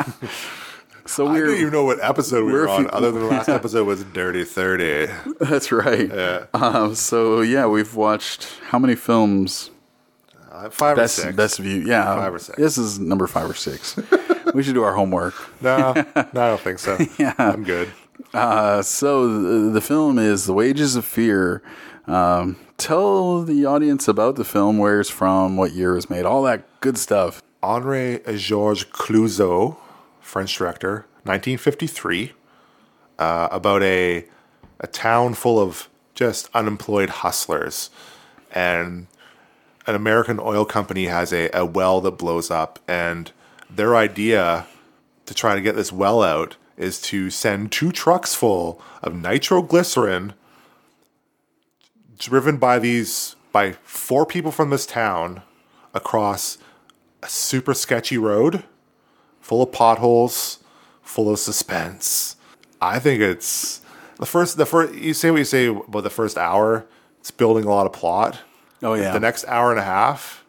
S2: So
S1: I don't even know what episode we were on, other than the last episode was Dirty 30.
S2: That's right.
S1: Yeah.
S2: So yeah, we've watched how many films?
S1: 5 or 6.
S2: Best view. Yeah.
S1: 5 or 6.
S2: This is number 5 or 6. We should do our homework.
S1: No, I don't think so.
S2: Yeah.
S1: I'm good.
S2: So the film is The Wages of Fear. Tell the audience about the film, where it's from, what year it was made, all that good stuff.
S1: Henri Georges Clouzot, French director, 1953, about a town full of just unemployed hustlers. And an American oil company has a well that blows up, and their idea to try to get this well out is to send 2 trucks full of nitroglycerin driven by 4 people from this town across a super sketchy road full of potholes, full of suspense. I think it's the first you say what you say about the first hour, it's building a lot of plot.
S2: Oh yeah.
S1: The next hour and a half,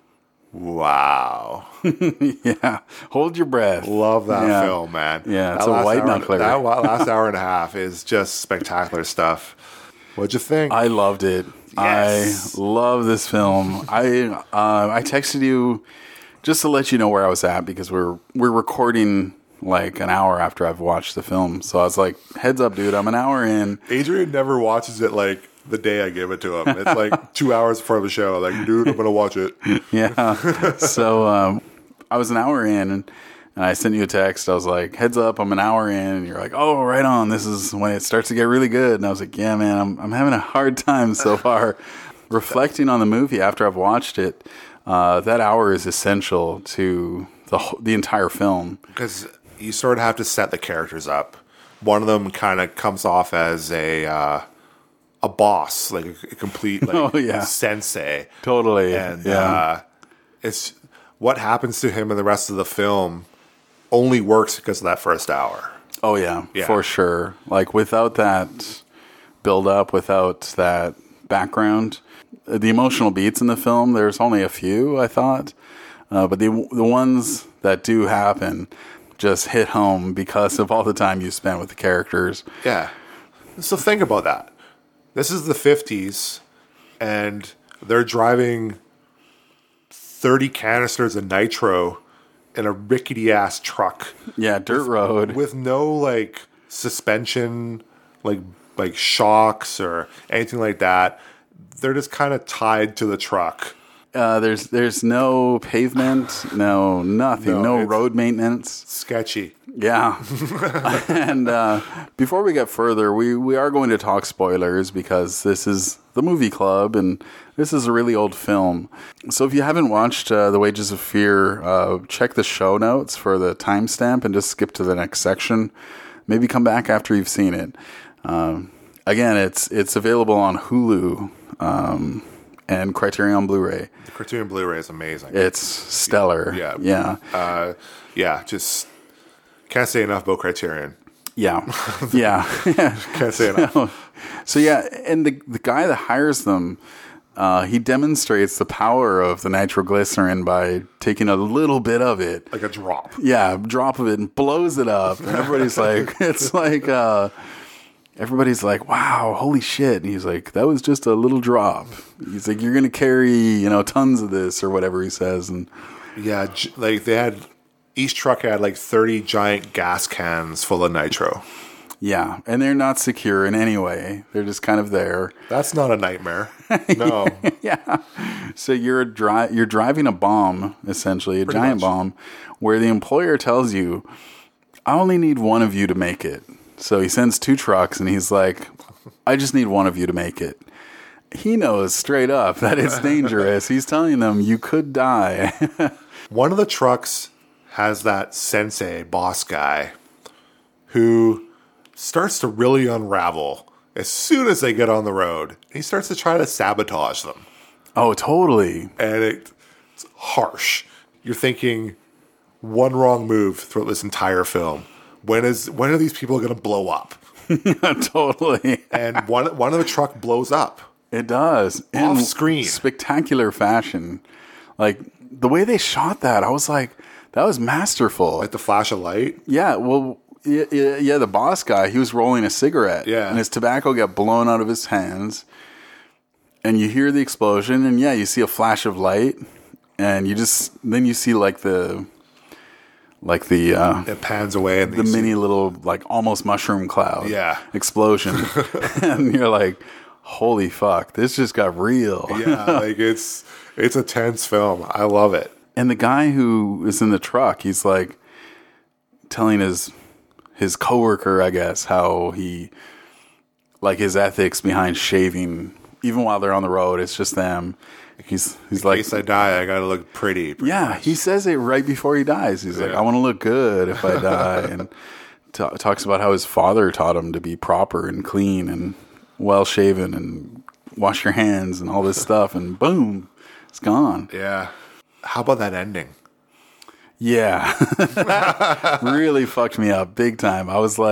S1: wow.
S2: Yeah. Hold your breath.
S1: Love that film, man.
S2: Yeah, it's a white knuckler.
S1: That last hour and a half is just spectacular stuff. What'd you think?
S2: I loved it.
S1: Yes.
S2: I love this film. I texted you just to let you know where I was at, because we're recording like an hour after I've watched the film. So I was like, heads up, dude, I'm an hour in.
S1: Adrian never watches it like the day I give it to him. It's like 2 hours before the show. Like, dude, I'm going to watch it.
S2: Yeah. So I was an hour in, and I sent you a text. I was like, heads up, I'm an hour in. And you're like, oh, right on. This is when it starts to get really good. And I was like, yeah, man, I'm having a hard time so far. Reflecting on the movie after I've watched it, that hour is essential to the entire film.
S1: Because you sort of have to set the characters up. One of them kind of comes off as a boss, like a complete sensei.
S2: Totally.
S1: And it's what happens to him in the rest of the film only works because of that first hour.
S2: Oh yeah, for sure. Like without that build up, without that background, the emotional beats in the film, there's only a few, I thought. But the ones that do happen just hit home because of all the time you spent with the characters.
S1: Yeah. So think about that. This is the 50s, and they're driving 30 canisters of nitro in a rickety-ass truck.
S2: Yeah, dirt road.
S1: With no, like, suspension, like shocks or anything like that. They're just kind of tied to the truck.
S2: There's no pavement, no nothing, no road maintenance.
S1: Sketchy.
S2: Yeah. And before we get further, we are going to talk spoilers because this is the movie club and this is a really old film. So if you haven't watched The Wages of Fear, check the show notes for the timestamp and just skip to the next section. Maybe come back after you've seen it. Again, it's available on Hulu and Criterion Blu-ray.
S1: The Criterion Blu-ray is amazing.
S2: It's stellar.
S1: Yeah. Just can't say enough about Criterion.
S2: Yeah.
S1: Can't say enough.
S2: So yeah, and the guy that hires them, he demonstrates the power of the nitroglycerin by taking a little bit of it.
S1: Like a drop.
S2: Yeah, a drop of it and blows it up. And everybody's like, it's like... everybody's like, wow, holy shit. And he's like, that was just a little drop. He's like, you're going to carry, tons of this or whatever he says. And
S1: yeah, like each truck had like 30 giant gas cans full of nitro.
S2: Yeah. And they're not secure in any way. They're just kind of there.
S1: That's not a nightmare. No.
S2: Yeah. So you're driving a bomb, essentially, a giant bomb, where the employer tells you, I only need one of you to make it. So he sends 2 trucks and he's like, I just need one of you to make it. He knows straight up that it's dangerous. He's telling them you could die.
S1: One of the trucks has that sensei boss guy who starts to really unravel as soon as they get on the road. He starts to try to sabotage them.
S2: Oh, totally.
S1: And it's harsh. You're thinking one wrong move throughout this entire film. When are these people going to blow up?
S2: Totally.
S1: And one of the truck blows up.
S2: It does.
S1: Off
S2: In
S1: screen.
S2: spectacular fashion. Like, the way they shot that, I was like, that was masterful.
S1: Like the flash of light.
S2: Yeah, well, yeah, the boss guy, he was rolling a cigarette.
S1: Yeah.
S2: And his tobacco got blown out of his hands. And you hear the explosion, and yeah, you see a flash of light. And then you see it
S1: pans away and
S2: the mini little, like, almost mushroom cloud explosion. And you're like, holy fuck, this just got real.
S1: Yeah, like it's a tense film. I love it.
S2: And the guy who is in the truck, he's like telling his coworker, I guess, how he, like, his ethics behind shaving, even while they're on the road, it's just them. He's like, in
S1: case I die, I gotta look pretty.
S2: Yeah,
S1: much.
S2: he says it right before he dies. He's like, I want to look good if I die, and talks about how his father taught him to be proper and clean and well shaven and wash your hands and all this stuff, and boom, it's gone.
S1: Yeah. How about that ending?
S2: Yeah, that really fucked me up big time. I was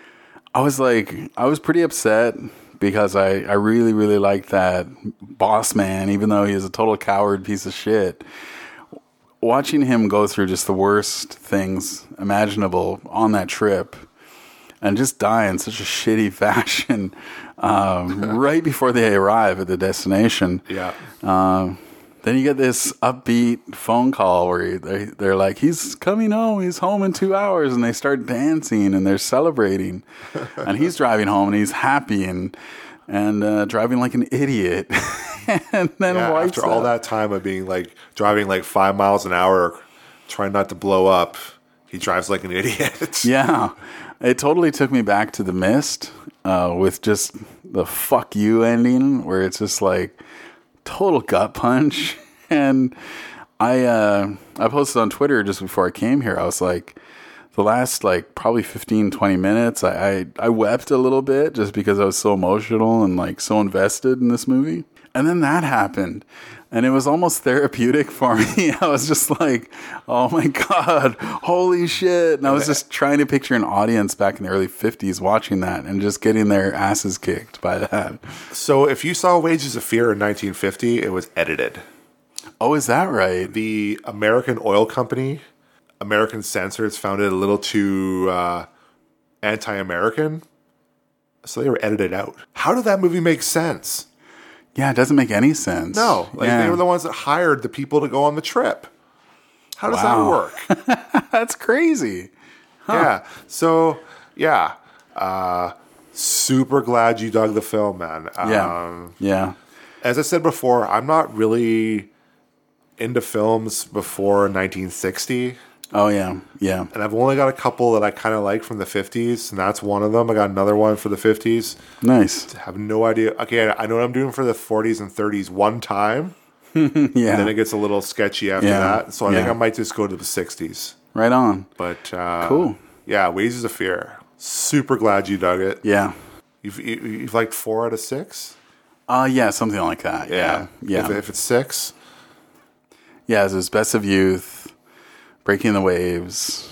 S2: pretty upset. Because I really, really liked that boss man, even though he is a total coward piece of shit. Watching him go through just the worst things imaginable on that trip and just die in such a shitty fashion right before they arrive at the destination.
S1: Yeah.
S2: Then you get this upbeat phone call where they're like, he's coming home, he's home in 2 hours, and they start dancing and they're celebrating. And he's driving home and he's happy and driving like an idiot. And then
S1: after all that time of being like driving like 5 miles an hour, trying not to blow up, he drives like an idiot.
S2: Yeah. It totally took me back to The Mist with just the fuck you ending where it's just like total gut punch. And I posted on Twitter just before I came here. I was like, the last like probably 15, 20 minutes, I wept a little bit just because I was so emotional and like so invested in this movie. And then that happened. And it was almost therapeutic for me. I was just like, oh my God, holy shit. And I was just trying to picture an audience back in the early 50s watching that and just getting their asses kicked by that.
S1: So if you saw Wages of Fear in 1950, it was edited.
S2: Oh, is that right?
S1: The American Oil Company, American censors found it a little too anti-American. So they were edited out. How did that movie make sense?
S2: Yeah, it doesn't make any sense.
S1: No, they were the ones that hired the people to go on the trip. How does that work?
S2: That's crazy. Huh.
S1: Yeah. So, yeah. Super glad you dug the film, man.
S2: Yeah.
S1: As I said before, I'm not really into films before 1960.
S2: Oh, yeah. Yeah.
S1: And I've only got a couple that I kind of like from the 50s, and that's one of them. I got another one for the 50s.
S2: Nice.
S1: I have no idea. Okay, I know what I'm doing for the 40s and 30s one time.
S2: Yeah.
S1: And then it gets a little sketchy after that. So I think
S2: Yeah.
S1: I might just go to the 60s.
S2: Right on.
S1: But
S2: cool.
S1: Yeah, Wages of Fear. Super glad you dug it.
S2: Yeah.
S1: You've liked 4 out of 6?
S2: Yeah, something like that. Yeah.
S1: If it's 6?
S2: Yeah, it was Best of Youth, Breaking the Waves,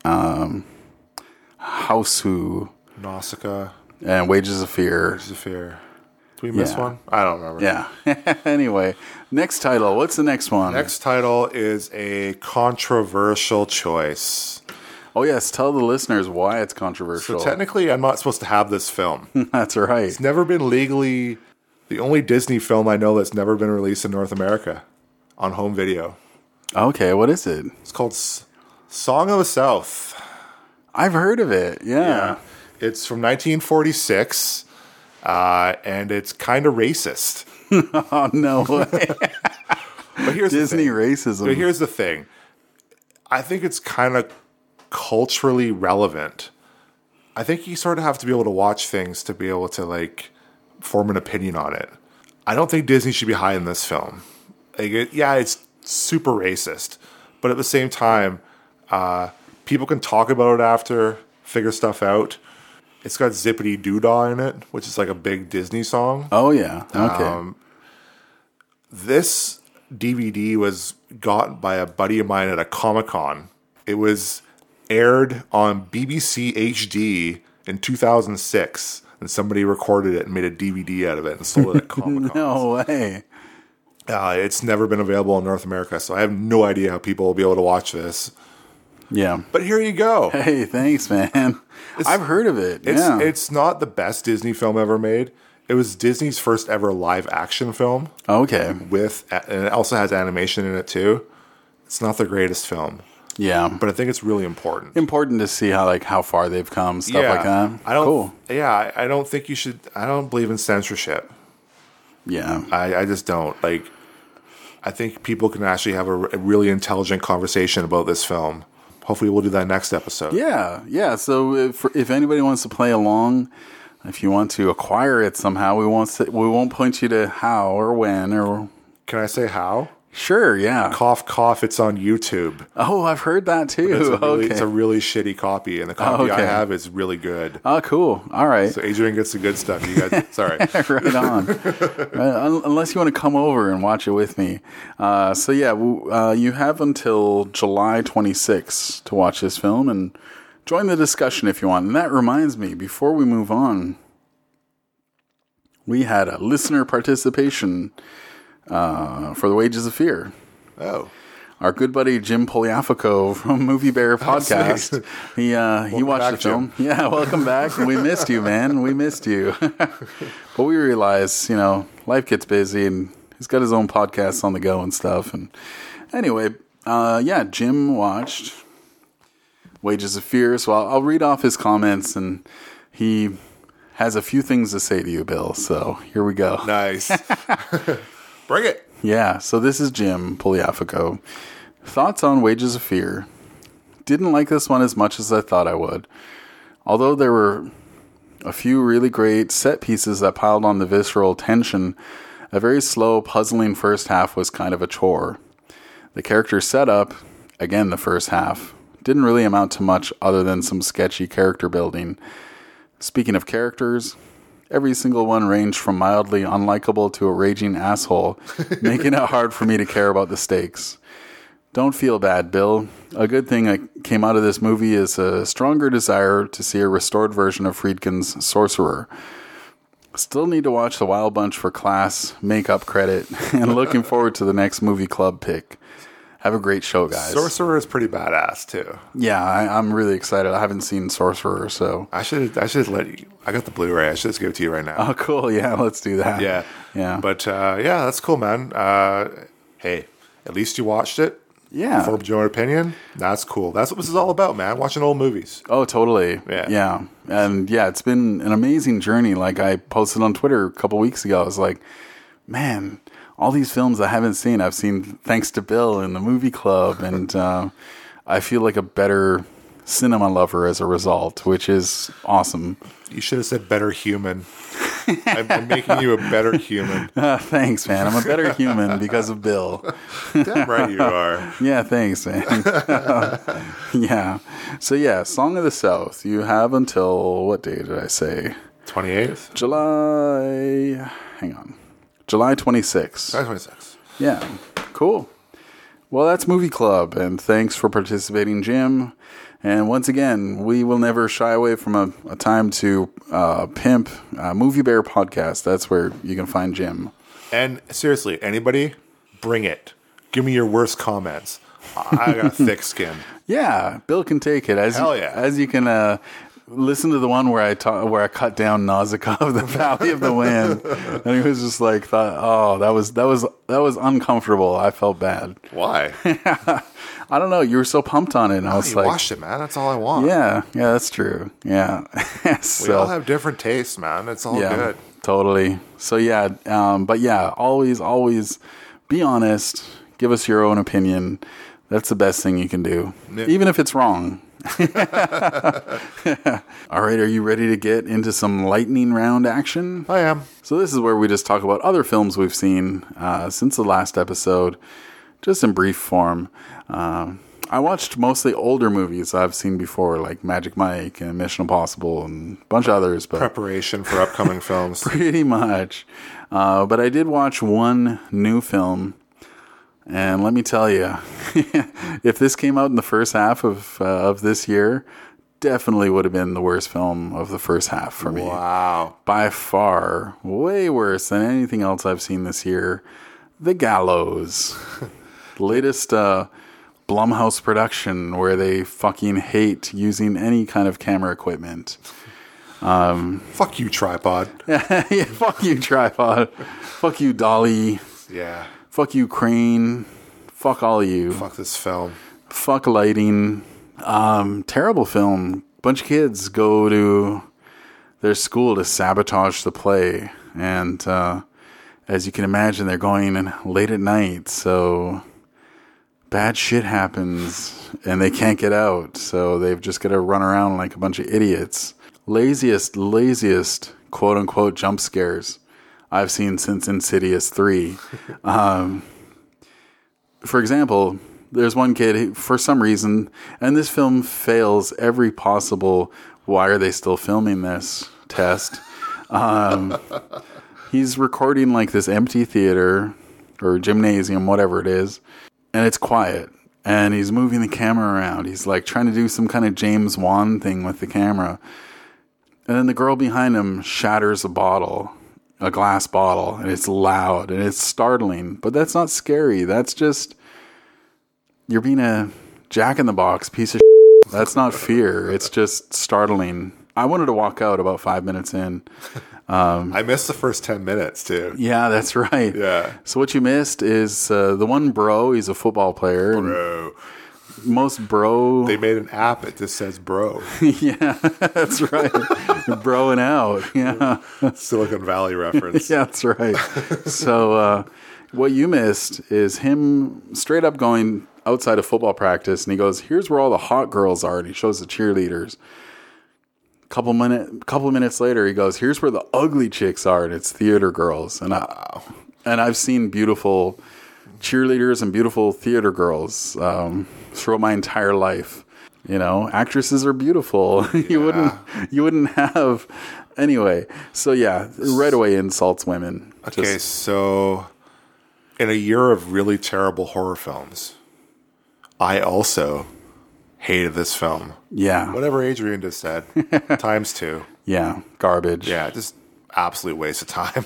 S2: House Who,
S1: Nausicaa,
S2: and Wages of Fear.
S1: Wages of Fear. Did we miss one? I don't remember.
S2: Yeah. Anyway, next title. What's the next one?
S1: Next title is a controversial choice.
S2: Oh, yes. Tell the listeners why it's controversial.
S1: So technically, I'm not supposed to have this film.
S2: That's right.
S1: It's never been legally... The only Disney film I know that's never been released in North America on home video.
S2: Okay, what is it?
S1: It's called Song of the South.
S2: I've heard of it, yeah.
S1: It's from 1946, and it's kind of racist.
S2: Oh, no way.
S1: But here's
S2: Disney
S1: the thing.
S2: racism.
S1: But here's the thing. I think it's kind of culturally relevant. I think you sort of have to be able to watch things to be able to, like, form an opinion on it. I don't think Disney should be hiding this film. Like, it's super racist, but at the same time, people can talk about it after, figure stuff out. It's got Zippity Doo-Dah in it, which is like a big Disney song.
S2: Oh, yeah. Okay.
S1: This DVD was gotten by a buddy of mine at a Comic-Con. It was aired on BBC HD in 2006. and somebody recorded it and made a DVD out of it and sold it at Comic-Con.
S2: No way.
S1: It's never been available in North America, so I have no idea how people will be able to watch this.
S2: Yeah.
S1: But here you go.
S2: Hey, thanks, man. I've heard of it.
S1: It's not the best Disney film ever made. It was Disney's first ever live action film.
S2: Okay.
S1: And it also has animation in it too. It's not the greatest film.
S2: Yeah.
S1: But I think it's really important.
S2: Important to see how far they've come, stuff like that. Cool.
S1: Yeah, I don't think you should. I don't believe in censorship.
S2: Yeah.
S1: I just don't. Like, I think people can actually have a really intelligent conversation about this film. Hopefully we'll do that next episode.
S2: Yeah. So if anybody wants to play along, if you want to acquire it somehow, we won't point you to how or when or.
S1: Can I say how?
S2: Sure, yeah.
S1: Cough, cough, it's on YouTube.
S2: Oh, I've heard that too.
S1: It's a really shitty copy, and the copy I have is really good.
S2: Oh, cool. All right.
S1: So Adrian gets the good stuff. You guys, sorry.
S2: Right on. Unless you want to come over and watch it with me. You have until July 26th to watch this film and join the discussion if you want. And that reminds me, before we move on, we had a listener participation for The Wages of Fear.
S1: Oh.
S2: Our good buddy Jim Poliafico from Movie Bear Podcast. He watched the film. Jim. Yeah, welcome back. We missed you, man. We missed you. But we realized, life gets busy and he's got his own podcasts on the go and stuff. And anyway, Jim watched Wages of Fear. So I'll read off his comments, and he has a few things to say to you, Bill. So here we go.
S1: Nice. Bring it.
S2: Yeah, so this is Jim Poliafico. Thoughts on Wages of Fear. Didn't like this one as much as I thought I would. Although there were a few really great set pieces that piled on the visceral tension, a very slow, puzzling first half was kind of a chore. The character setup, again the first half, didn't really amount to much other than some sketchy character building. Speaking of characters, every single one ranged from mildly unlikable to a raging asshole, making it hard for me to care about the stakes. Don't feel bad, Bill. A good thing that came out of this movie is a stronger desire to see a restored version of Friedkin's Sorcerer. Still need to watch The Wild Bunch for class, makeup credit, and looking forward to the next movie club pick. Have a great show, guys.
S1: Sorcerer is pretty badass too.
S2: Yeah, I'm really excited. I haven't seen Sorcerer, so
S1: I should let you. I got the Blu-ray. I should just give it to you right now.
S2: Oh, cool. Yeah, let's do that.
S1: Yeah. But that's cool, man. Hey, at least you watched it.
S2: Yeah.
S1: Formed your own opinion. That's cool. That's what this is all about, man. Watching old movies.
S2: Oh, totally. Yeah. And it's been an amazing journey. Like I posted on Twitter a couple weeks ago. I was like, man, all these films I haven't seen, I've seen thanks to Bill in the movie club. And I feel like a better cinema lover as a result, which is awesome.
S1: You should have said better human. I'm making you a better human.
S2: Thanks, man. I'm a better human because of Bill.
S1: Damn right you are.
S2: Yeah, thanks, man. Yeah. So, Song of the South. You have until, what day did I say?
S1: 28th?
S2: July 26th.
S1: July 26th.
S2: Yeah. Cool. Well, that's Movie Club, and thanks for participating, Jim. And once again, we will never shy away from a time to pimp Movie Bear Podcast. That's where you can find Jim.
S1: And seriously, anybody, bring it. Give me your worst comments. I got thick skin.
S2: Yeah, Bill can take it.
S1: Hell yeah.
S2: As you can listen to the one where I cut down Nausicaa of the Valley of the Wind, and he was just like, that was uncomfortable. I felt bad.
S1: Why?
S2: I don't know. You were so pumped on it, and I was like,
S1: watched it, man. That's all I want.
S2: Yeah, that's true. Yeah,
S1: we all have different tastes, man. It's all good.
S2: Totally. So always be honest. Give us your own opinion. That's the best thing you can do, even if it's wrong. All right, are you ready to get into some lightning round action?
S1: I am.
S2: So this is where we just talk about other films we've seen since the last episode, just in brief form. I watched mostly older movies I've seen before, like Magic Mike and Mission Impossible and a bunch of others. But
S1: preparation for upcoming films.
S2: Pretty much. But I did watch one new film. And let me tell you, if this came out in the first half of this year, definitely would have been the worst film of the first half for me.
S1: Wow.
S2: By far, way worse than anything else I've seen this year. The Gallows. Latest Blumhouse production where they fucking hate using any kind of camera equipment.
S1: Fuck you, tripod.
S2: Yeah, fuck you, tripod. Fuck you, dolly.
S1: Yeah.
S2: Fuck you, crane. Fuck all of you.
S1: Fuck this film.
S2: Fuck lighting. Terrible film. Bunch of kids go to their school to sabotage the play. And as you can imagine, they're going late at night. So bad shit happens and they can't get out. So they've just got to run around like a bunch of idiots. Laziest, quote unquote, jump scares I've seen since Insidious 3. For example, there's one kid who, for some reason, and this film fails every possible why are they still filming this test. He's recording like this empty theater or gymnasium, whatever it is, and it's quiet. And he's moving the camera around. He's like trying to do some kind of James Wan thing with the camera. And then the girl behind him shatters a glass bottle, and it's loud and it's startling. But that's not scary. That's just, you're being a jack-in-the-box piece of shit. That's not fear. It's just startling. I wanted to walk out about 5 minutes in.
S1: I missed the first 10 minutes, too.
S2: Yeah, that's right.
S1: Yeah.
S2: So what you missed is the one bro, he's a football player.
S1: Bro.
S2: Most bro...
S1: They made an app that just says bro.
S2: Yeah, that's right. Broing out. Yeah.
S1: Silicon Valley reference.
S2: Yeah, that's right. So what you missed is him straight up going outside of football practice, and he goes, here's where all the hot girls are, and he shows the cheerleaders. Couple minutes later, he goes, here's where the ugly chicks are, and it's theater girls. And I've seen beautiful cheerleaders and beautiful theater girls throughout my entire life. You know, actresses are beautiful.
S1: Yeah.
S2: you wouldn't have anyway. So yeah, right away insults women.
S1: Okay, so in a year of really terrible horror films, I also hated this film.
S2: Yeah.
S1: Whatever Adrian just said, times 2.
S2: Yeah, garbage.
S1: Yeah, just absolute waste of time.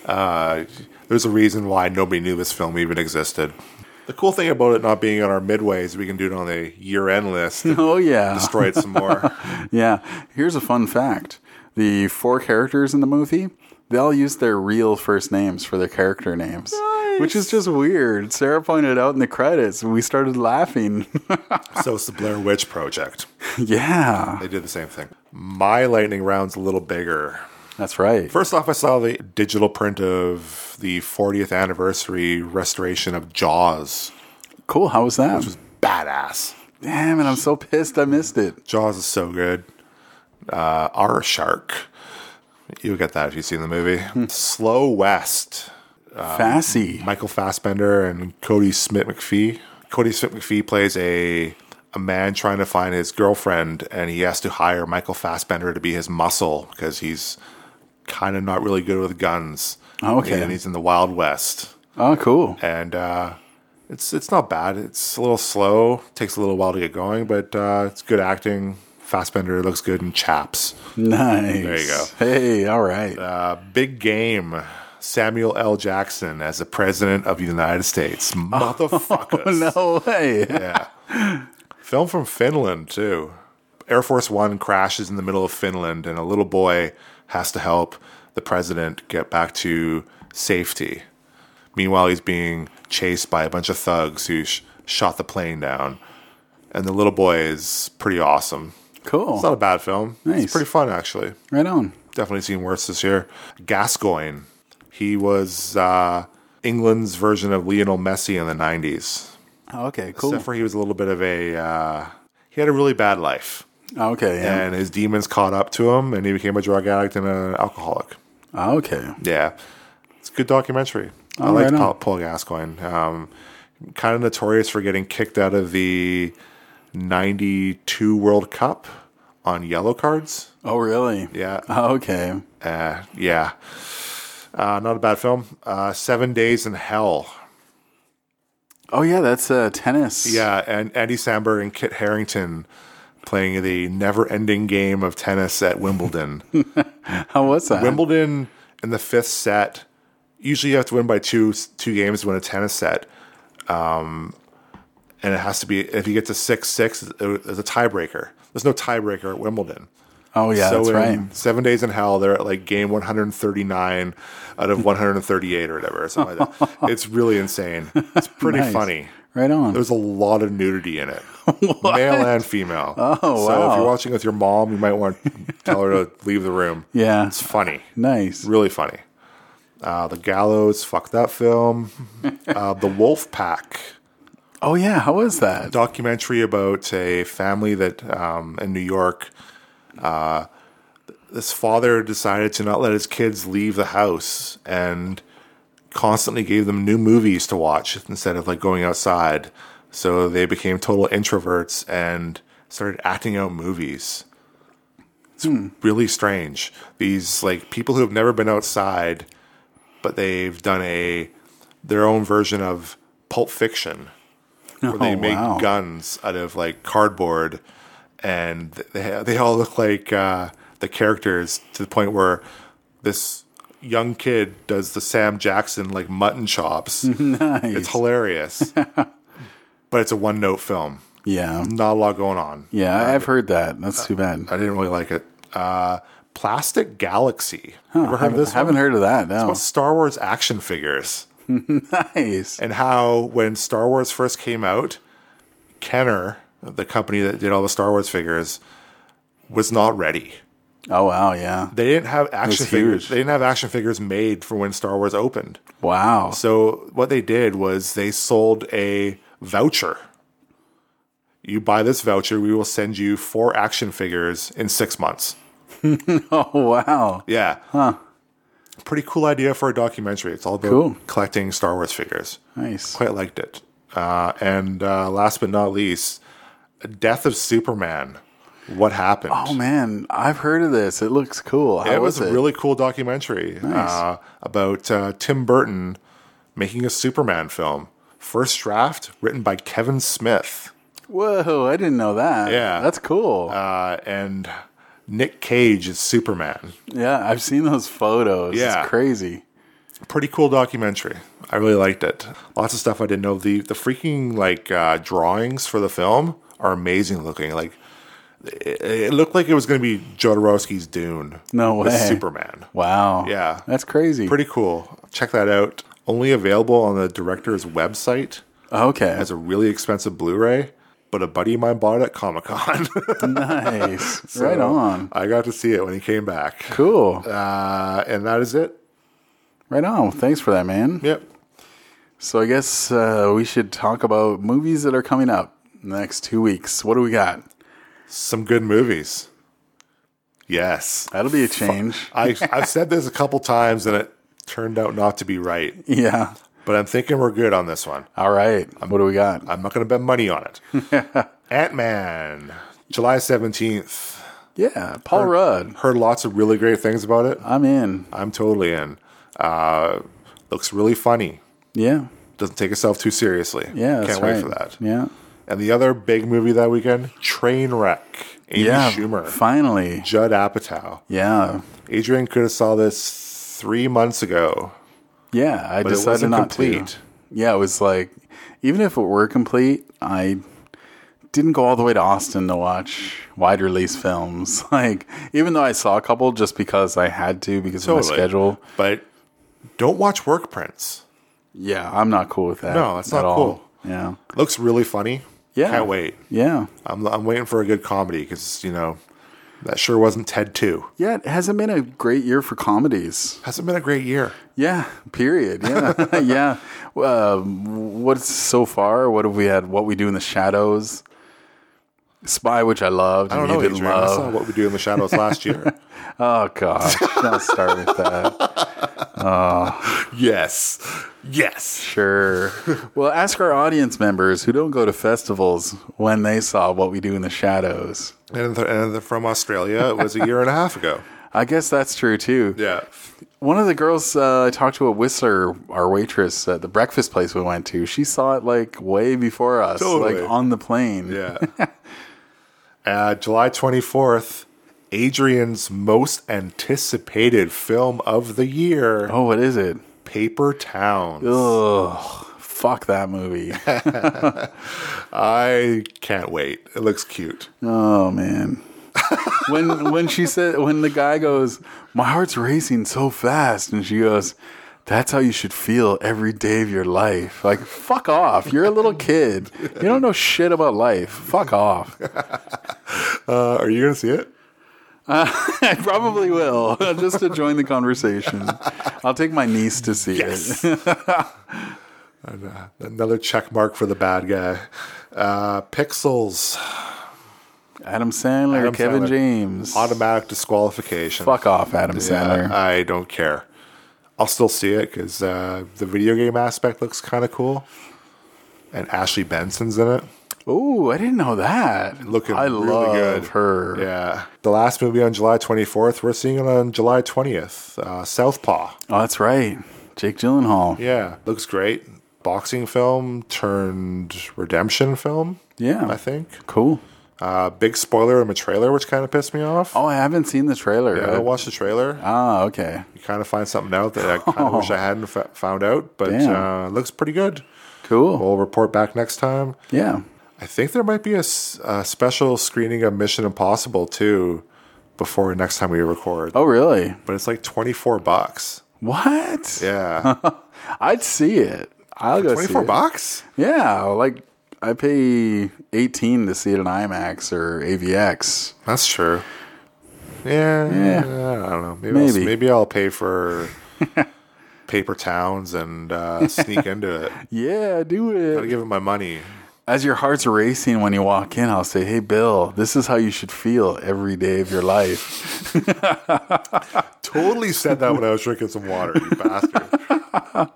S1: There's a reason why nobody knew this film even existed. The cool thing about it not being on our midway is we can do it on the year-end list.
S2: Oh, yeah.
S1: Destroy it some more.
S2: Yeah. Here's a fun fact. The 4 characters in the movie, they all use their real first names for their character names. Nice. Which is just weird. Sarah pointed out in the credits, and we started laughing.
S1: So it's the Blair Witch Project.
S2: Yeah.
S1: They did the same thing. My lightning round's a little bigger.
S2: That's right.
S1: First off, I saw the digital print of the 40th anniversary restoration of Jaws.
S2: Cool. How was that?
S1: Which was badass.
S2: Damn, and I'm so pissed I missed it.
S1: Jaws is so good. Our Shark. You'll get that if you've seen the movie. Slow West.
S2: Fassy.
S1: Michael Fassbender and Cody Smith-McPhee. Cody Smith-McPhee plays a man trying to find his girlfriend, and he has to hire Michael Fassbender to be his muscle because he's kind of not really good with guns.
S2: Okay.
S1: And he's in the Wild West.
S2: Oh, cool.
S1: And it's not bad. It's a little slow. Takes a little while to get going, but it's good acting. Fassbender looks good in chaps.
S2: Nice.
S1: There you go.
S2: Hey, all right.
S1: Big Game. Samuel L. Jackson as the President of the United States. Motherfuckers.
S2: Oh, no way.
S1: Yeah. Film from Finland, too. Air Force One crashes in the middle of Finland, and a little boy has to help the president get back to safety. Meanwhile, he's being chased by a bunch of thugs who shot the plane down. And the little boy is pretty awesome.
S2: Cool.
S1: It's not a bad film.
S2: Nice.
S1: It's pretty fun, actually.
S2: Right on.
S1: Definitely seen worse this year. Gascoigne. He was England's version of Lionel Messi in the 90s.
S2: Oh, okay, cool.
S1: Except for he was a little bit of a... he had a really bad life.
S2: Okay, yeah.
S1: And his demons caught up to him, and he became a drug addict and an alcoholic.
S2: Okay.
S1: Yeah. It's a good documentary. I like Paul Gascoigne. Kind of notorious for getting kicked out of the 92 World Cup on yellow cards.
S2: Oh, really?
S1: Yeah.
S2: Oh, okay.
S1: Yeah. Not a bad film. 7 Days in Hell.
S2: Oh, yeah, that's tennis.
S1: Yeah, and Andy Samberg and Kit Harington playing the never-ending game of tennis at Wimbledon.
S2: How was that?
S1: Wimbledon in the fifth set, usually you have to win by two games to win a tennis set. And it has to be, if you get to 6-6, there's a tiebreaker. There's no tiebreaker at Wimbledon.
S2: Oh, yeah,
S1: so
S2: that's right.
S1: 7 Days in Hell, they're at like game 139 out of 138 or whatever. Or something like that. It's really insane. It's pretty
S2: Nice.
S1: funny.
S2: Right on.
S1: There's a lot of nudity in it, male and female.
S2: Oh,
S1: so
S2: wow.
S1: if you're watching with your mom, you might want to tell her to leave the room.
S2: Yeah.
S1: It's funny.
S2: Nice.
S1: Really funny. The Gallows, fuck that film. The Wolf Pack.
S2: Oh, yeah. How was that?
S1: Documentary about a family that in New York, this father decided to not let his kids leave the house and constantly gave them new movies to watch instead of like going outside. So they became total introverts and started acting out movies. It's really strange. These like people who have never been outside, but they've done their own version of Pulp Fiction, where they make guns out of like cardboard, and they all look like the characters to the point where this young kid does the Sam Jackson like mutton chops.
S2: Nice.
S1: It's hilarious, but it's a one-note film.
S2: Yeah.
S1: Not a lot going on.
S2: Yeah, I've heard that. That's too bad.
S1: I didn't really like it. Plastic Galaxy. Ever heard of this?
S2: Haven't heard of that. No.
S1: It's about Star Wars action figures.
S2: Nice.
S1: And how when Star Wars first came out, Kenner, the company that did all the Star Wars figures, was not ready.
S2: Oh wow, yeah.
S1: They didn't have action figures.
S2: Huge.
S1: They didn't have action figures made for when Star Wars opened.
S2: Wow.
S1: So what they did was they sold a voucher. You buy this voucher, we will send you 4 action figures in 6 months.
S2: Oh wow.
S1: Yeah.
S2: Huh.
S1: Pretty cool idea for a documentary. It's all about
S2: Cool.
S1: collecting Star Wars figures.
S2: Nice.
S1: Quite liked it. And last but not least, Death of Superman. What happened?
S2: Oh man, I've heard of this. It looks cool. How
S1: It was
S2: was
S1: a really cool documentary
S2: Nice.
S1: about Tim Burton making a Superman film. First draft written by Kevin Smith.
S2: Whoa, I didn't know that.
S1: Yeah.
S2: That's cool.
S1: And Nick Cage is Superman.
S2: Yeah, I've seen those photos.
S1: Yeah.
S2: It's crazy.
S1: Pretty cool documentary. I really liked it. Lots of stuff I didn't know. The freaking like drawings for the film are amazing looking. Like it looked like it was going to be Jodorowsky's Dune.
S2: No way.
S1: With Superman.
S2: Wow.
S1: Yeah.
S2: That's crazy.
S1: Pretty cool. Check that out. Only available on the director's website.
S2: Okay.
S1: As a really expensive Blu-ray. But a buddy of mine bought it at Comic-Con.
S2: Nice.
S1: So
S2: right on.
S1: I got to see it when he came back.
S2: Cool.
S1: And that is it.
S2: Right on. Thanks for that, man.
S1: Yep.
S2: So I guess we should talk about movies that are coming up in the next 2 weeks. What do we got?
S1: Some good movies. Yes.
S2: That'll be a change.
S1: I've said this a couple times and it turned out not to be right.
S2: Yeah.
S1: But I'm thinking we're good on this one.
S2: All right. What do we got?
S1: I'm not going to bet money on it. Ant-Man, July 17th.
S2: Yeah, Paul Rudd.
S1: Heard lots of really great things about it.
S2: I'm in.
S1: I'm totally in. Looks really funny.
S2: Yeah.
S1: Doesn't take itself too seriously.
S2: Yeah, that's
S1: Can't wait
S2: right.
S1: for that.
S2: Yeah.
S1: And the other big movie that weekend, Trainwreck. Amy Schumer.
S2: Finally.
S1: Judd Apatow.
S2: Yeah.
S1: Adrian could have saw this 3 months ago.
S2: Yeah, I
S1: But it
S2: decided
S1: wasn't
S2: not
S1: complete.
S2: to. Yeah, it was like, even if it were complete, I didn't go all the way to Austin to watch wide release films. Like, even though I saw a couple just because I had to because of my schedule.
S1: But don't watch work prints.
S2: Yeah, I'm not cool with that.
S1: No, it's
S2: at
S1: not
S2: all.
S1: cool.
S2: Yeah.
S1: Looks really funny.
S2: Yeah.
S1: Can't wait.
S2: Yeah.
S1: I'm waiting for a good comedy because, that sure wasn't Ted 2.
S2: Yeah, it hasn't been a great year for comedies.
S1: Hasn't been a great year.
S2: Yeah, period. Yeah. Yeah. What's so far? What have we had? What We Do in the Shadows. Spy, which I loved.
S1: I don't know,
S2: You didn't
S1: Adrian. I saw
S2: love.
S1: What We Do in the Shadows last year.
S2: Oh, gosh. Don't start with that.
S1: Yes. Yes.
S2: Sure. Well, ask our audience members who don't go to festivals when they saw What We Do in the Shadows.
S1: And from Australia, it was a year and a half ago.
S2: I guess that's true, too.
S1: Yeah.
S2: One of the girls I talked to at Whistler, our waitress at the breakfast place we went to, she saw it like way before us,
S1: Totally.
S2: like on the plane.
S1: Yeah. July 24th, Adrian's most anticipated film of the year.
S2: Oh, what is it?
S1: Paper Towns.
S2: Ugh. Fuck that movie.
S1: I can't wait. It looks cute.
S2: Oh, man. when the guy goes, my heart's racing so fast, and she goes, that's how you should feel every day of your life. Like, fuck off. You're a little kid. You don't know shit about life. Fuck off.
S1: Are you going to see it?
S2: I probably will, just to join the conversation. I'll take my niece to see it.
S1: And, another check mark for the bad guy. Pixels.
S2: Adam Sandler, Kevin James.
S1: Automatic disqualification.
S2: Fuck off, Adam Sandler.
S1: I don't care. I'll still see it because the video game aspect looks kind of cool. And Ashley Benson's in it.
S2: Ooh, I didn't know that.
S1: Looking
S2: I
S1: really
S2: love
S1: good.
S2: her.
S1: Yeah. The last movie on July 24th, we're seeing it on July 20th. Southpaw.
S2: Oh, that's right. Jake Gyllenhaal.
S1: Yeah. Looks great. Boxing film turned redemption film.
S2: Yeah.
S1: I think.
S2: Cool.
S1: Big spoiler in the trailer, which kind of pissed me off.
S2: Oh, I haven't seen the trailer.
S1: Yeah, I watched the trailer.
S2: Ah, okay.
S1: You kind of find something out that I kind of wish I hadn't found out, but it looks pretty good.
S2: Cool.
S1: We'll report back next time.
S2: Yeah.
S1: I think there might be a special screening of Mission Impossible too before next time we record.
S2: Oh, really?
S1: But it's like $24.
S2: What?
S1: Yeah.
S2: I'd see it. I'll go see it.
S1: $24?
S2: Yeah, like I pay $18 to see it in IMAX or AVX.
S1: That's true. Yeah. I don't know. Maybe I'll pay for Paper Towns and sneak into it.
S2: Yeah, do it.
S1: Gotta give it my money.
S2: As your heart's racing when you walk in, I'll say, hey, Bill, this is how you should feel every day of your life.
S1: Totally said that when I was drinking some water, you bastard.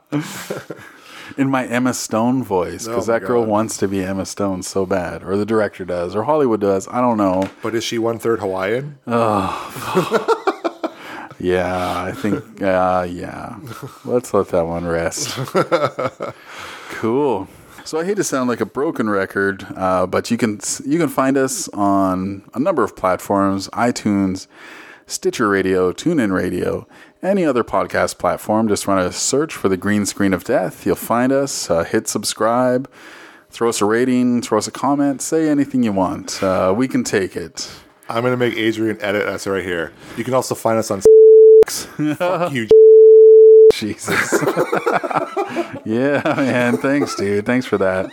S2: In my Emma Stone voice, because that girl wants to be Emma Stone so bad. Or the director does, or Hollywood does. I don't know.
S1: But is she 1/3 Hawaiian?
S2: Yeah, I think, yeah. Let's let that one rest. Cool. So I hate to sound like a broken record, but you can find us on a number of platforms: iTunes, Stitcher Radio, TuneIn Radio, any other podcast platform. Just run a search for The Green Screen of Death. You'll find us. Hit subscribe. Throw us a rating. Throw us a comment. Say anything you want. We can take it.
S1: I'm going to make Adrian edit us right here. You can also find us on Fuck you,
S2: Jesus. Yeah, man. Thanks, dude. Thanks for that.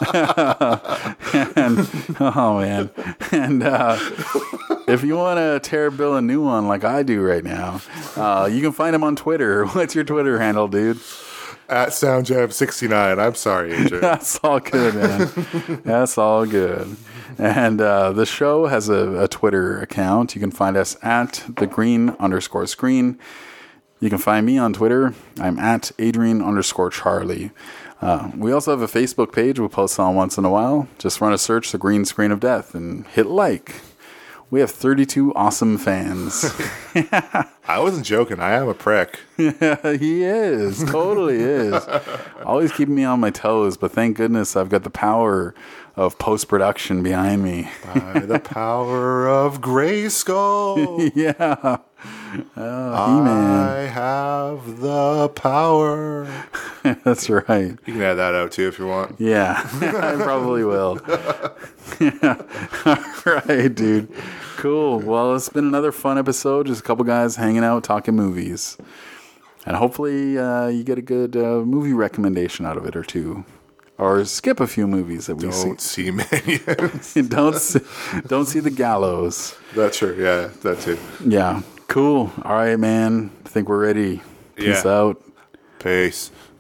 S2: Oh, man. And if you want to tear Bill a new one like I do right now, you can find him on Twitter. What's your Twitter handle, dude?
S1: At SoundJam69. I'm sorry, Adrian.
S2: That's all good, man. That's all good. And the show has a Twitter account. You can find us at @thegreen_screen. You can find me on Twitter. I'm at Adrian_Charlie. We also have a Facebook page we post on once in a while. Just run a search, The Green Screen of Death, and hit like. We have 32 awesome fans.
S1: I wasn't joking. I am a prick.
S2: Yeah, he is. Totally is. Always keeping me on my toes, but thank goodness I've got the power of post-production behind me.
S1: By the power of Grayskull.
S2: Yeah.
S1: He-Man. I have the power.
S2: That's right.
S1: You can add that out too if you want.
S2: Yeah, I probably will. All right, dude. Cool. Well, it's been another fun episode. Just a couple guys hanging out, talking movies. And hopefully you get a good movie recommendation out of it or two. Or skip a few movies that we see.
S1: Don't see Minions.
S2: Don't see The Gallows.
S1: That's true. Yeah, that too.
S2: Yeah. Cool. All right, man. I think we're ready. Peace out.
S1: Peace.